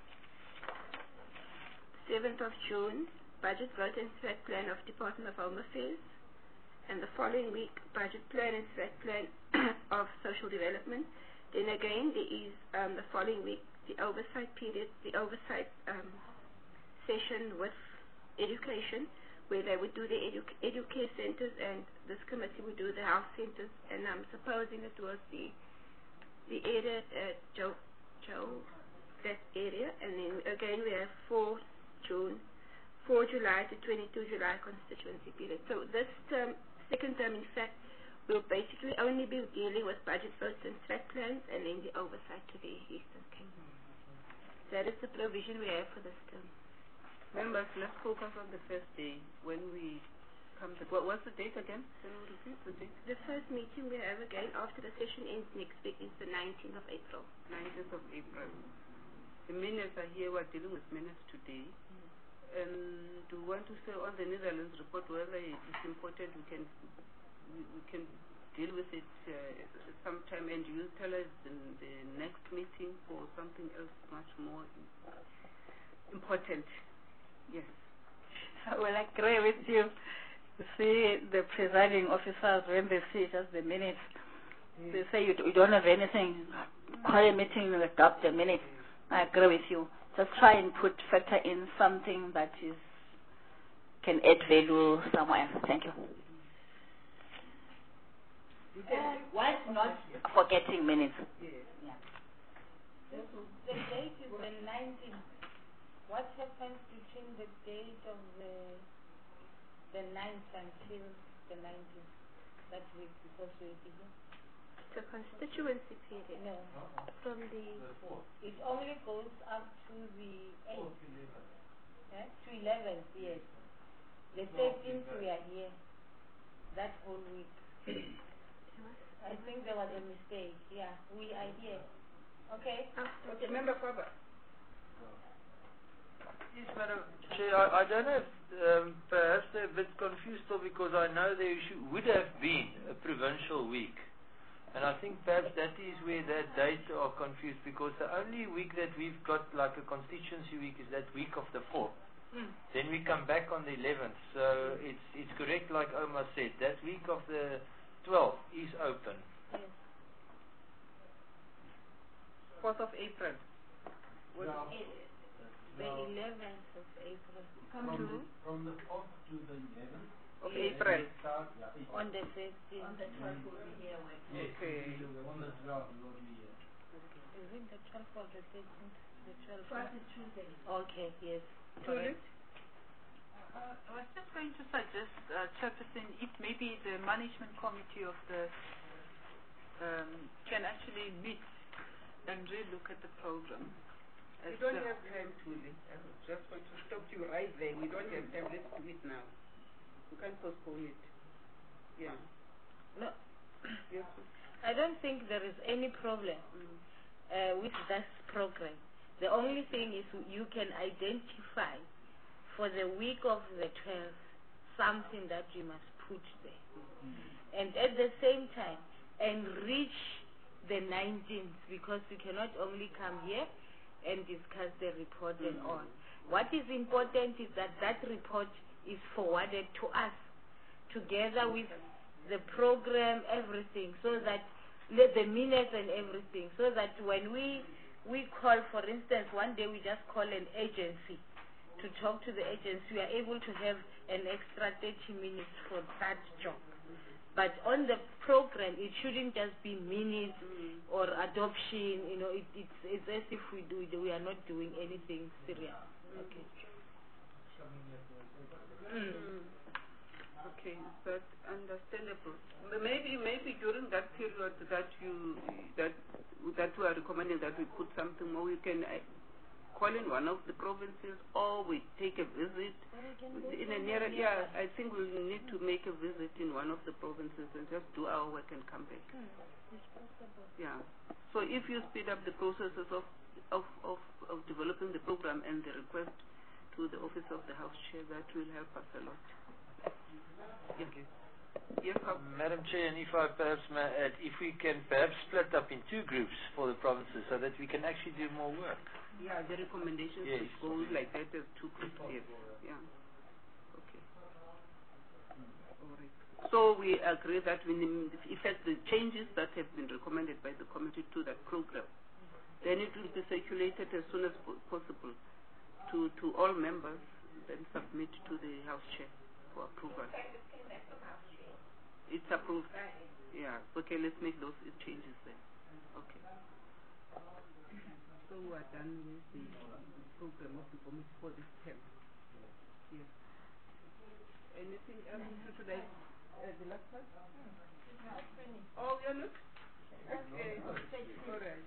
seventh of June, budget vote and strat plan of Department of Home Affairs. And the following week, budget plan and strat plan of social development. Then again, there is um, the following week, the oversight period, the oversight um, session with education, where they would do the edu educare centers, and this committee would do the health centers. And I'm supposing it was the the area at Joe, Joe, that area. And then again, we have four June, four July to twenty-two July constituency period. So this term, second term, in fact, will basically only be dealing with budget votes and strat plans, and then the oversight to the Eastern Cape. That is the provision we have for this term. Members, let's focus on the first day when we come to. What, what's the date again? Can you repeat the date? The first meeting we have again after the session ends next week is the nineteenth of April. nineteenth of April. The minutes are here. We're dealing with minutes today. Mm. And do you want to say on the Netherlands report whether it's important we can we, we can deal with it uh, sometime, and you tell us in the next meeting for something else much more important? Yes. I will agree with you. You see, the presiding officers, when they see just the minutes, mm. they say you, you don't have anything. Call a meeting and adopt the minutes. I agree with you. Just try and put factor in something that is can add value somewhere. Thank you. Uh, why not forgetting minutes? Yes. Yeah. The, the date is the nineteenth. What happens between the date of the the ninth until the nineteenth? That week because we'll be here. The constituency period. No. From the it only goes up to the eighth. Eh? To eleventh, yes. The thirteenth we are here. That whole week. I think there was a mistake. Yeah, we are here. Okay? Okay, Member Faber. Yes, Madam Chair, I, I don't know if um, perhaps they're a bit confused still, because I know there should, would have been a provincial week. And I think perhaps that is where that dates are confused, because the only week that we've got like a constituency week is that week of the fourth. Mm. Then we come back on the eleventh. So it's it's correct like Omar said, that week of the twelfth is open. Yes. fourth of April. What no. is it? The eleventh of April. Come from, the, from the fourth to the eleventh of April. Start, yeah, on the fifteenth. On the twelfth will be here. Yes, okay. On the twelfth will be here. Is it the twelfth or the thirteenth? The twelfth. twelfth is Tuesday. Okay, yes. Correct. Uh, I was just going to suggest, uh, Chairperson, if maybe the management committee of the um, can actually meet and relook at the program. We don't have time to, I just want to stop you right there. We don't have time. Let's do it now. We can't postpone it. Yeah. No, Yes. I don't think there is any problem Mm. uh, with this program. The only thing is you can identify for the week of the twelfth something that you must put there. And at the same time, enrich the nineteenth, because you cannot only come here and discuss the report and all. What is important is that that report is forwarded to us together with the program, everything, so that the the minutes and everything, so that when we we call, for instance, one day we just call an agency to talk to the agency, we are able to have an extra thirty minutes for that job. But on the program, it shouldn't just be minutes Mm. or adoption. You know, it, it's it's as if we do it, we are not doing anything serious. Okay. Mm. Okay, but understandable. But Maybe, maybe during that period that you that that we are recommending that we put something more, we can uh, call in one of the provinces, or we take a visit in a nearer. Yeah, I think we will need to make a visit in one of the provinces and just do our work and come back. Yeah. So if you speed up the processes of of of, of developing the program and the request to the office of the house chair, that will help us a lot. Yeah. Yes, sir. Madam Chair, and if I perhaps may add, if we can perhaps split up in two groups for the provinces so that we can actually do more work. Yeah, the recommendations Yes. should go like that as two groups. Yes. Yeah. Okay. All right. So we agree that we in effect the changes that have been recommended by the committee to that program, then it will be circulated as soon as po possible to to all members, then submit to the house chair for approval. It's approved. Yeah. Okay, let's make those changes then. Okay. So we are done with the program of the committee for this term. Yes. Anything else should I, uh, the last part? Oh, you're not? Okay. All right.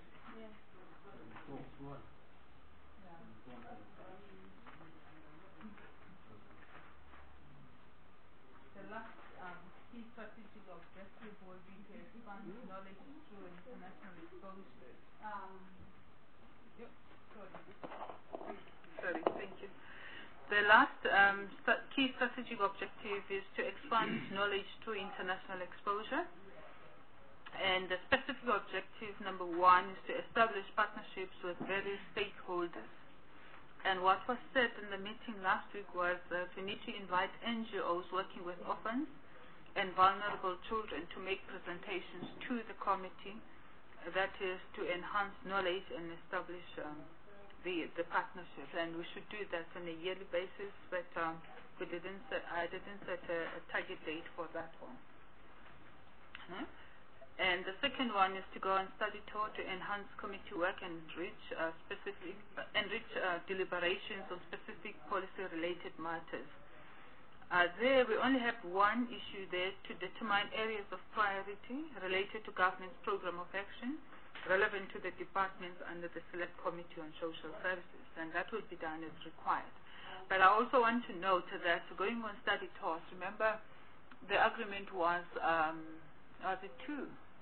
The last um, key strategic objective will be to expand knowledge through international exposure. Um, yep, sorry. Sorry, thank you. The last um, st key strategic objective is to expand knowledge through international exposure. And the specific objective number one is to establish partnerships with various stakeholders. And what was said in the meeting last week was that we need to invite N G Os working with orphans and vulnerable children to make presentations to the committee, that is to enhance knowledge and establish um, the, the partnership. And we should do that on a yearly basis, but um, we didn't set, I didn't set a, a target date for that one. Huh? And the second one is to go on study tour to enhance committee work and enrich uh, specific, uh, enrich uh, deliberations on specific policy-related matters. Uh, there, we only have one issue there to determine areas of priority related to government's program of action relevant to the departments under the Select Committee on Social Services, and that will be done as required. But I also want to note that going on study tours, remember the agreement was, um, was it two?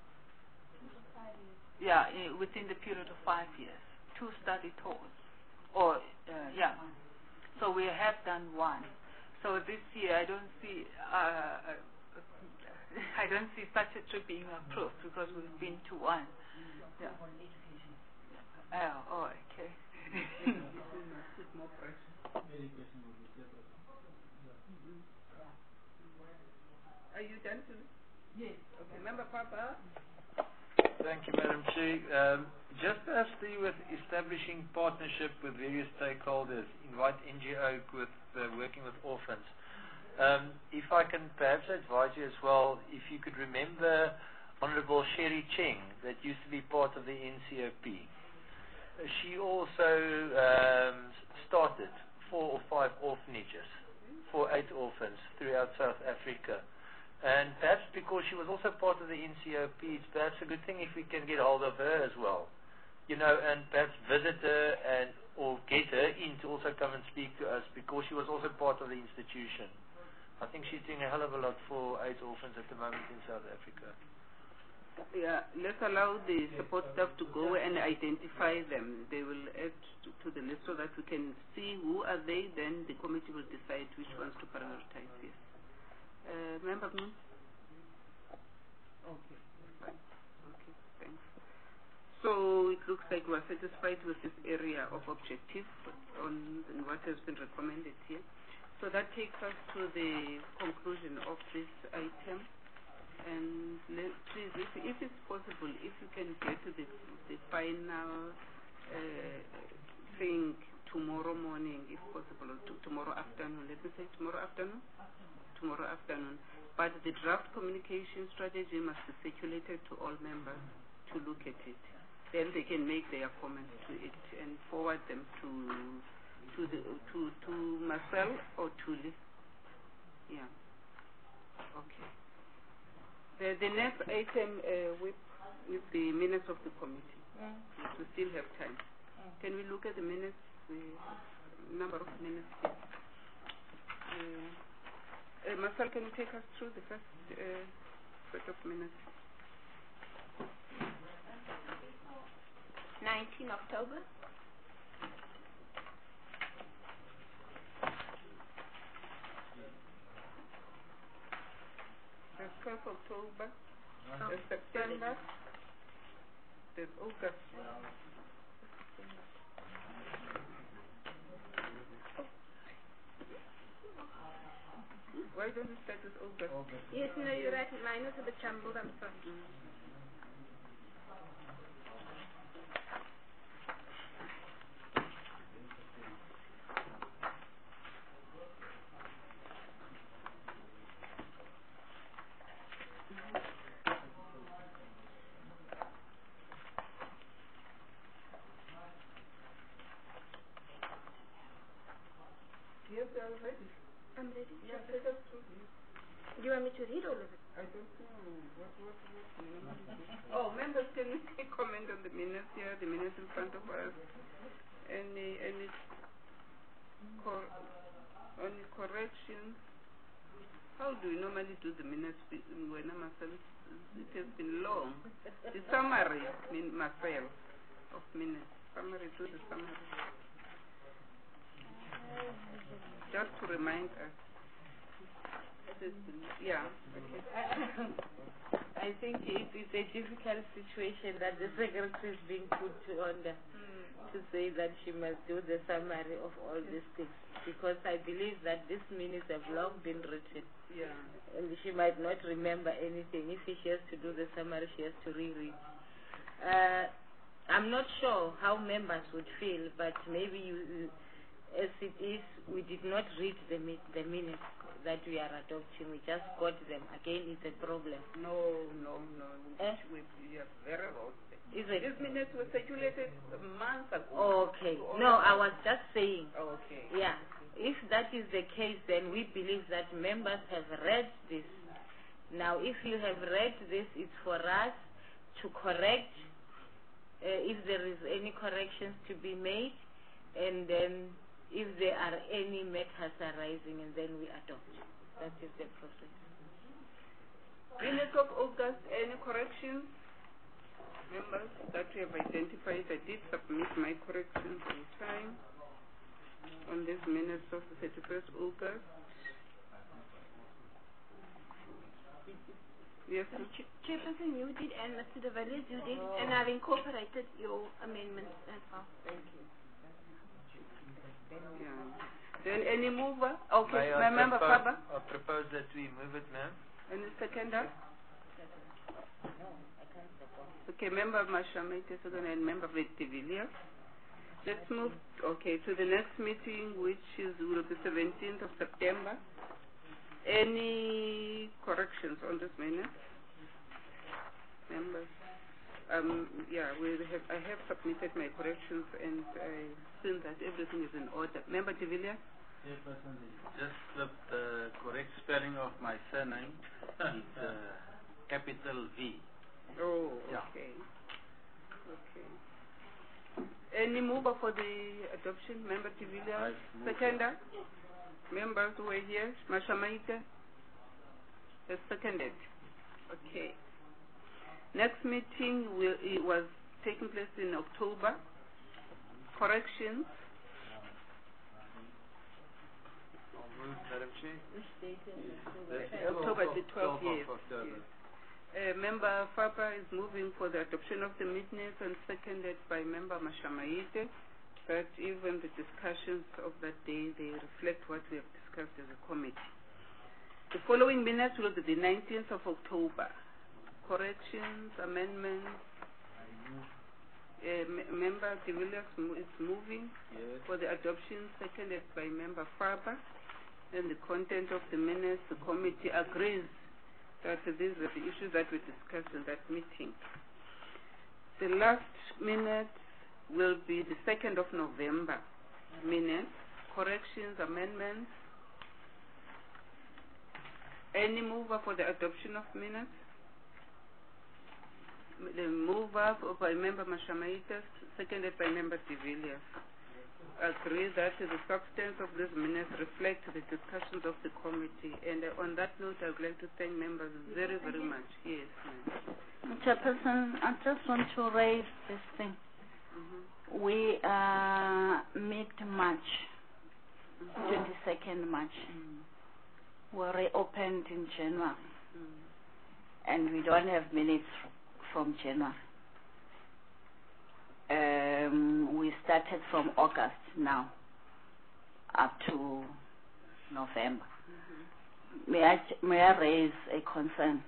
Yeah, i within the period of five years, two study tours, or uh, yeah. So we have done one. So this year, I don't see, uh, I don't see such a trip being approved because we've been to one. Yeah. Oh, oh okay. Are you done to? Yes. Okay. Member Papa. Thank you, Madam Chair. Um, just as the with establishing partnership with various stakeholders, invite N G O with uh, working with orphans. Um, if I can perhaps advise you as well, if you could remember Honourable Sherry Cheng, that used to be part of the N C O P. Uh, she also um, started four or five orphanages for eight orphans throughout South Africa. And perhaps because she was also part of the N C O P, it's perhaps a good thing if we can get hold of her as well. You know, and perhaps visit her and or get her in to also come and speak to us, because she was also part of the institution. I think she's doing a hell of a lot for AIDS orphans at the moment in South Africa. Yeah, let's allow the support staff to go and identify them. They will add to, to the list so that we can see who are they, then the committee will decide which ones to prioritize. Yes. Uh, Member Moon? Okay, fine. Okay, thanks. So it looks like we're satisfied with this area of objective on what has been recommended here. So that takes us to the conclusion of this item. And let, please, if, if it's possible, if you can get to the, the final uh, thing tomorrow morning, if possible, or to, tomorrow afternoon. Let me say tomorrow afternoon? Tomorrow afternoon. But the draft communication strategy must be circulated to all members to look at it. Then they can make their comments to it and forward them to to the to to Marcel or to Liz. Yeah. Okay. The, the next item uh, with, with the minutes of the committee. Mm. We still have time. Mm. Can we look at the minutes, the number of minutes? Uh, uh, Marcel, can you take us through the first uh, set of minutes? nineteenth October. There's twelfth October, there's September, there's August. Why don't you start with August? August. Yes, no, you're right. Mine was a bit jumbled, I'm sorry. Mm. Yes, they are ready. I'm ready. Yeah, take us through. Do you want me to read all of it? I don't know. What, what, what do you want me to do? Oh, members, can you comment on the minutes here, the minutes in front of us? Any, any, cor any corrections? How do you normally do the minutes when I'm myself? It has been long. The summary, mean Marcel, of minutes. Summary, do the summary. Just to remind us. Yeah. Okay. I think it is a difficult situation that the secretary is being put under mm. to say that she must do the summary of all these things, because I believe that these minutes have long been written. Yeah. And she might not remember anything. If she has to do the summary, she has to reread. Uh, I'm not sure how members would feel, but maybe you, as it is, we did not read the, the minutes that we are adopting. We just got them. Again, it's a problem. No, no, no. Eh? We, we are very wrong. Is it? These minutes were circulated months ago. Okay. No, I was just saying. Okay. Yeah. If that is the case, then we believe that members have read this. Now, if you have read this, it's for us to correct uh, if there is any corrections to be made, and then if there are any matters arising, and then we adopt. That is the process. Minutes of August, any corrections? Members that we have identified, I did submit my corrections on time on these minutes of the thirty-first August. Yes, sir. Ch Chairperson, you did, and Mister De Villiers, you did, oh. and I've incorporated your amendments as well. Thank you. Yeah. Then any mover? Okay, my member Faber. I propose that we move it, ma'am. Any seconder? No, I can't support. Okay, member Mashamete, second, and member De Villiers. Let's move, okay, to the next meeting, which is will be seventeenth of September. Any corrections on this minute? Members? Um, yeah, we have, I have submitted my corrections, and I think that everything is in order. Member De Villiers? Just the, the correct spelling spelling of my surname. It's uh, capital V. Oh, Yeah. okay. Okay. Any mover for the adoption? Member de Villiers? I've moved Seconder? Members who were here? Mashamaite? Has seconded. Okay. Next meeting will, it was taking place in October. Corrections? I'll move, Madam Chair. Which date is The October the twelfth, twelfth of yes. October. Uh, Member Fapa is moving for the adoption of the minutes and seconded by Member Mashamaite, that even the discussions of that day, they reflect what we have discussed as a committee. The following minutes will be the nineteenth of October. Corrections, amendments. Uh, M Member de Villiers is moving Yes. for the adoption, seconded by Member Fapa. And the content of the minutes, the committee agrees that these are the issues that we discussed in that meeting. The last minute will be the second of November minutes, corrections, amendments. Any mover for the adoption of minutes? The mover by Member Mashamaita, seconded by Member de Villiers. Agree that the substance of this minutes reflect the discussions of the committee. And uh, on that note, I would like to thank members very, very much. Yes, ma'am. Chairperson, I just want to raise this thing. Mm-hmm. We are mid-March, mm-hmm. twenty-second March. Mm-hmm. We reopened in January, mm-hmm. and we don't have minutes from January. Um, we started from August now up to November. Mm-hmm. May I may I raise a concern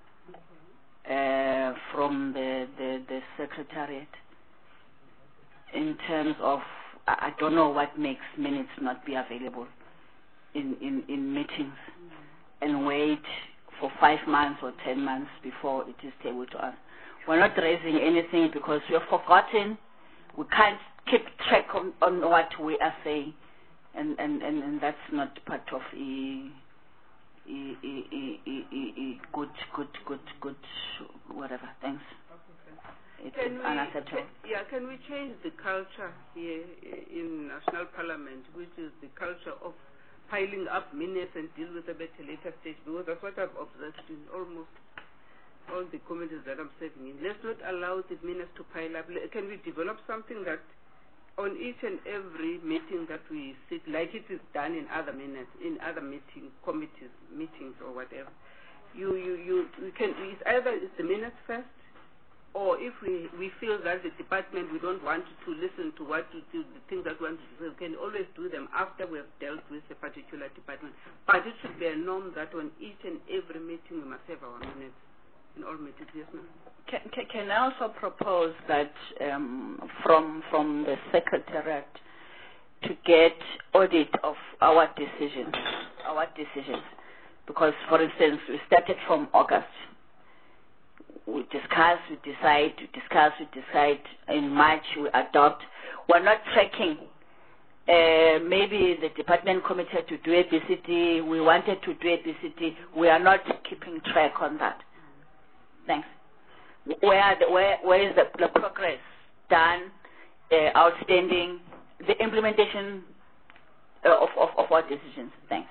uh, from the, the the secretariat in terms of I don't know what makes minutes not be available in in, in meetings, mm-hmm. and wait for five months or ten months before it is tabled to us. We're not raising anything because we have forgotten. We can't keep track on, on what we are saying, and, and, and, and that's not part of a, a, a, a, a, a good, good, good, good, whatever. Thanks. It's Can we, unacceptable. can, yeah, can we change the culture here in National Parliament, which is the culture of piling up minutes and deal with them at a later stage? Because that's what I've observed in almost all the committees that I'm serving in. Let's not allow the minutes to pile up. Can we develop something that on each and every meeting that we sit, like it is done in other minutes, in other meeting committees, meetings or whatever, you you you, you can, it's either it's the minutes first, or if we, we feel that the department, we don't want to listen to what to do, the things that we want to do, we can always do them after we have dealt with a particular department. But it should be a norm that on each and every meeting we must have our minutes. In all meetings, yes, ma'am. Can, can, can I also propose that um, from from the secretariat to get audit of our decisions, our decisions, because for instance we started from August. We discuss, we decide, we discuss, we decide. In March we adopt. We're not tracking. Uh, maybe the department committee to do A B C D. We wanted to do A B C D. We are not keeping track on that. Thanks. Where, the, where, where is the, the progress done, uh, outstanding, the implementation uh, of, of, of our decisions? Thanks.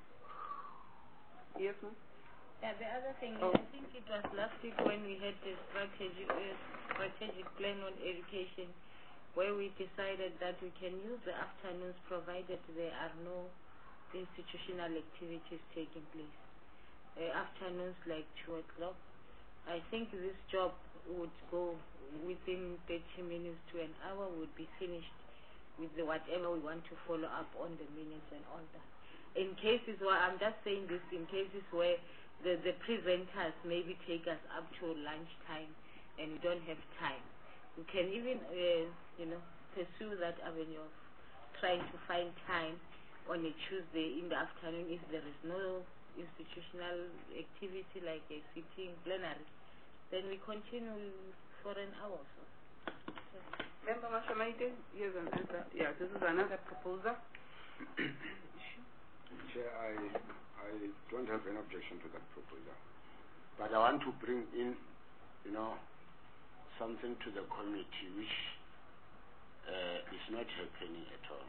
Yes, ma'am. Yeah, the other thing Oh. is, I think it was last week when we had the strategic, uh, strategic plan on education, where we decided that we can use the afternoons provided there are no institutional activities taking place. Uh, afternoons like two o'clock. I think this job would go within thirty minutes to an hour, would be finished with the whatever we want to follow up on the minutes and all that. In cases where, I'm just saying this, in cases where the, the presenters maybe take us up to lunchtime and we don't have time, we can even, uh, you know, pursue that avenue of trying to find time on a Tuesday in the afternoon if there is no institutional activity like a sitting plenary, then we continue for an hour or so. Member Mashamaite, here's an answer. Yeah, this is another proposal. Chair, I, I don't have any objection to that proposal. But I want to bring in, you know, something to the committee which uh, is not happening at all.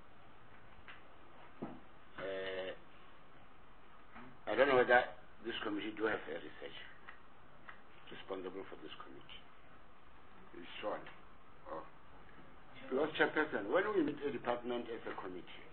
Uh, I don't know whether this committee do have a researcher responsible for this committee. It's Sean. Oh. Because, Chairperson, when we meet a department as a committee,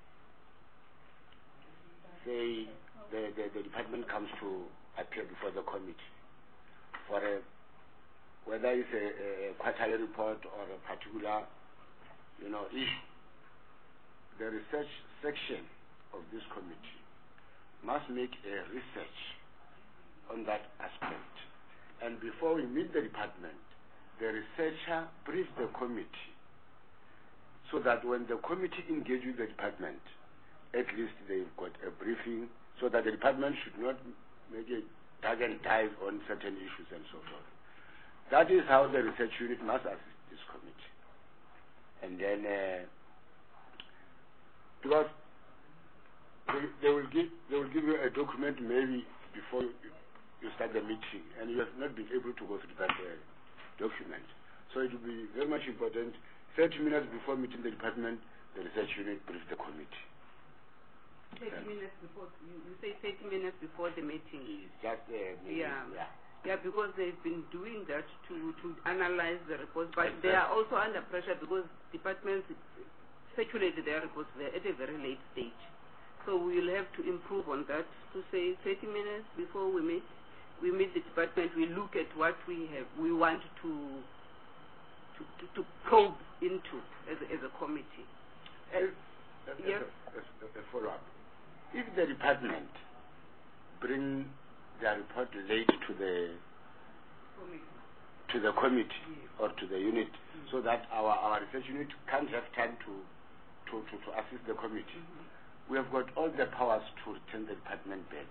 say the, the, the department comes to appear before the committee for a, whether it's a, a quarterly report or a particular, you know, issue, the research section of this committee must make a research on that aspect. And before we meet the department, the researcher briefs the committee so that when the committee engages with the department, at least they've got a briefing so that the department should not make a tag and dive on certain issues and so forth. That is how the research unit must assist this committee. And then, uh, because they, they will give they will give you a document maybe before you, you start the meeting, and you have not been able to go through that uh, document. So it will be very much important. thirty minutes before meeting the department, the research unit briefs the committee. thirty minutes before, you, you say thirty minutes before the meeting. It's just uh, maybe, yeah. yeah. Yeah, because they've been doing that to, to analyze the reports, but exactly. They are also under pressure because departments circulated their reports at a very late stage. So we will have to improve on that to say thirty minutes before we meet. We meet the department, we look at what we have, we want to to, to, to probe into as a, as a committee. Uh, a, yes? a, a, a follow-up. If the department bring their report late to the committee. to the committee yes. or to the unit, mm-hmm. so that our, our research unit can't have time to to, to, to assist the committee, mm-hmm. we have got all the powers to return the department back.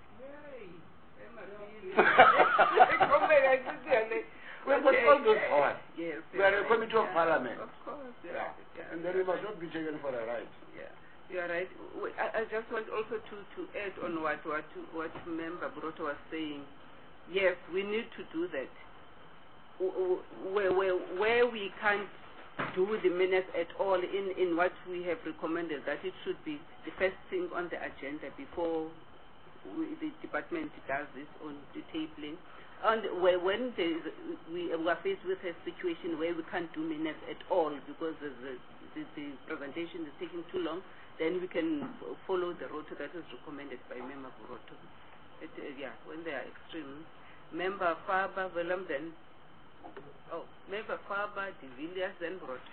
We have got all those powers. Yes, we are a committee of yeah. parliament. Of course, yeah. yeah. yeah. And then we must not be taken for a ride. Yeah, you are right. I, I just want also to, to add on what what what Member Broto was saying. Yes, we need to do that. Where where where we can't do the minutes at all in in what we have recommended, that it should be the first thing on the agenda before we, the department does this on the tabling. And where, when there is, we are faced with a situation where we can't do minutes at all because the, the, the, the presentation is taking too long, then we can follow the route that is recommended by Member Broto. It, uh, yeah, when they are extreme. Member Faber, Willem, then, oh, Member Faber, De Villiers, then Broto.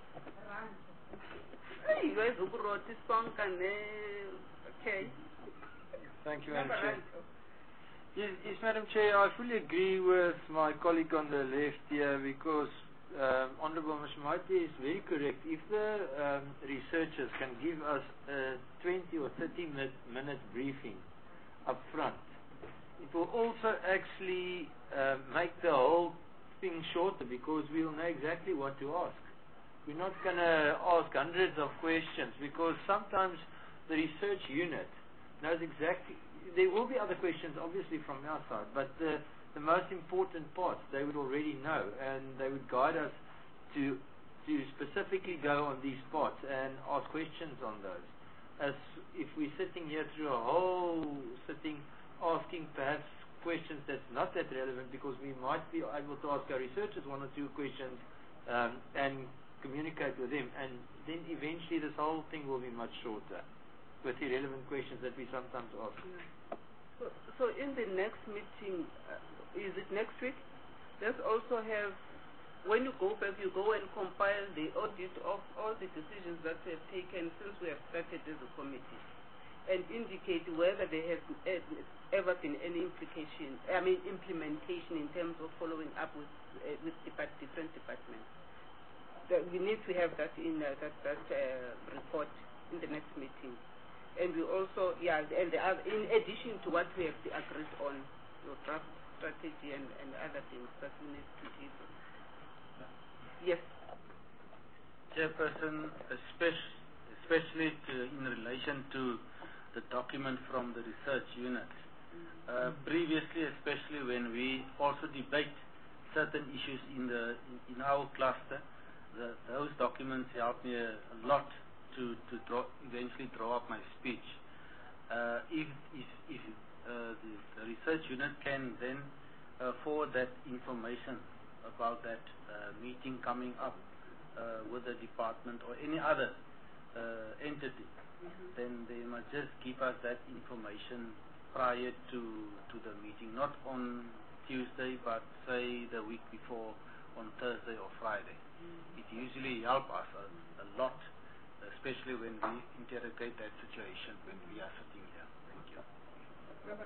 Hey, where's the Broto song? Okay. Thank you, Madam Chair. Yes, yes, Madam Chair, I fully agree with my colleague on the left here because um, Honourable Mashmati is very correct. If the um, researchers can give us a twenty or thirty minute, minute briefing up front, it will also actually uh, make the whole thing shorter because we will know exactly what to ask. We're not going to ask hundreds of questions because sometimes the research unit knows exactly. There will be other questions, obviously, from our side, but the, the most important parts they would already know, and they would guide us to to specifically go on these parts and ask questions on those. As if we're sitting here through a whole sitting, asking perhaps questions that's not that relevant, because we might be able to ask our researchers one or two questions um, and communicate with them, and then eventually this whole thing will be much shorter with irrelevant questions that we sometimes ask. Yeah. So, so in the next meeting, uh, is it next week? Let's also have, when you go back, you go and compile the audit of all the decisions that we have taken since we have started as a committee, and indicate whether there has ever been any implication, I mean implementation in terms of following up with uh, with depart different departments. That we need to have that in uh, that that uh, report in the next meeting. And we also, yeah, and the other, in addition to what we have agreed on, your draft strategy and, and other things that we need to do. Yes. Chairperson, especially, especially to, in relation to the document from the research unit. Uh, previously, especially when we also debate certain issues in the in, in our cluster, the, those documents help me a, a lot to to draw, eventually draw up my speech. Uh, if if, if uh, the, the research unit can then uh, forward that information about that uh, meeting coming up uh, with the department or any other uh, entity, mm-hmm. then they must just give us that information prior to to the meeting, not on Tuesday, but say the week before, on Thursday or Friday. Mm-hmm. It usually helps us a, a lot, especially when we interrogate that situation when we are sitting here. Thank you. Uh,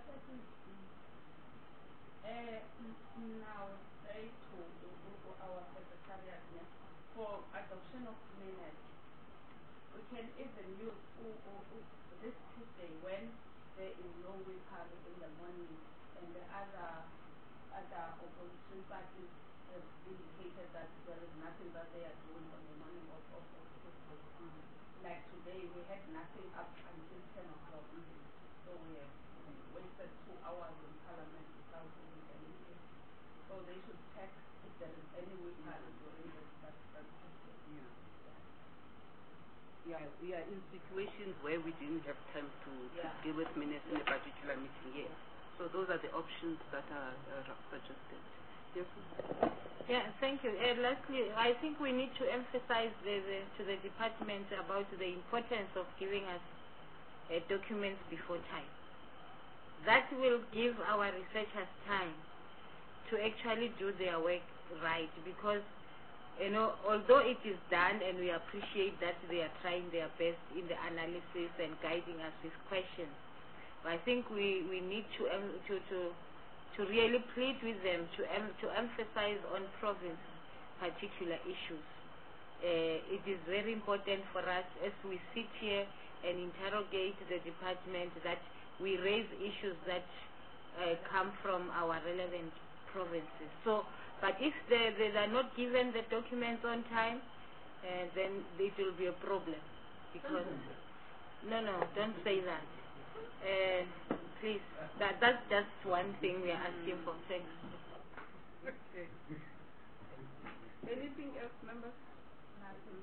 now, say to, to our secretariat for adoption of minutes, we can even use uh, uh, uh, this Tuesday when there is no weekend in the morning, and the other other opposition parties have indicated that there is nothing that they are doing on the morning of, of, of Tuesday. Mm-hmm. Like today, we had nothing up until ten o'clock. Mm-hmm. So we have wasted two hours in Parliament without doing anything. So they should check if there is any weekend during the, that, that Tuesday. Yeah. Yeah, we are in situations where we didn't have time to, yeah. to deal with minutes in a particular meeting yet. So those are the options that are uh, suggested. Yes. Yeah, thank you. Uh, lastly, I think we need to emphasize the, the, to the department about the importance of giving us uh, documents before time. That will give our researchers time to actually do their work right, because you know, although it is done and we appreciate that they are trying their best in the analysis and guiding us with questions, but I think we, we need to, um, to to to really plead with them to um, to emphasize on province particular issues. Uh, it is very important for us as we sit here and interrogate the department that we raise issues that uh, come from our relevant provinces. So. But if they, they are not given the documents on time, uh, then it will be a problem. Because no, no, don't say that. Uh, please, that that's just one thing we are asking for. Thanks. Okay. Anything else, members? Nothing.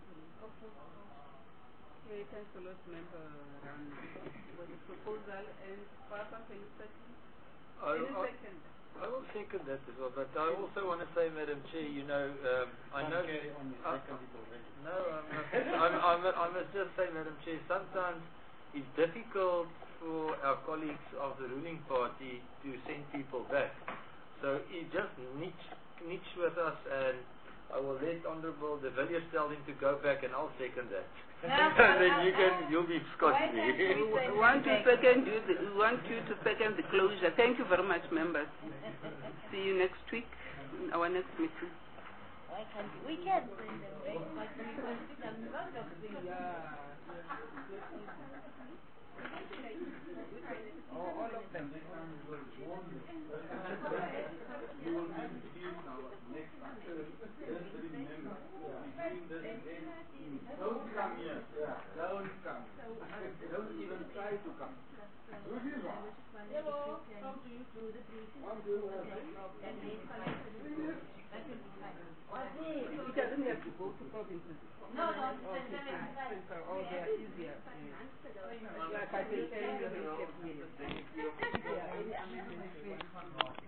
Okay, thanks a lot, member Ram, for the proposal. And Papa, can you second? Any second? I will second that as well, but I also want to say, Madam Chair, you know, um, I know... Uh, no, I'm not, I'm, I'm, I must just say, Madam Chair, sometimes it's difficult for our colleagues of the ruling party to send people back. So you just niche, niche with us, and I will let Honourable De Villiers tell him to go back, and I'll second that. And then you can, you'll be scot-free. We want to second you. The, we want you to second the closure. Thank you very much, members. See you next week in our next meeting. Why can't we? We can. Oh, all of them. You will be here now next time. Just remember, between this event, don't come here. Yeah, don't come. Don't even try to come. Hello, how do you do the briefing? I'm doing well. It doesn't have to go to provinces. No, no, oh, it's the same. Oh, they are easier. Yeah, but they say you have to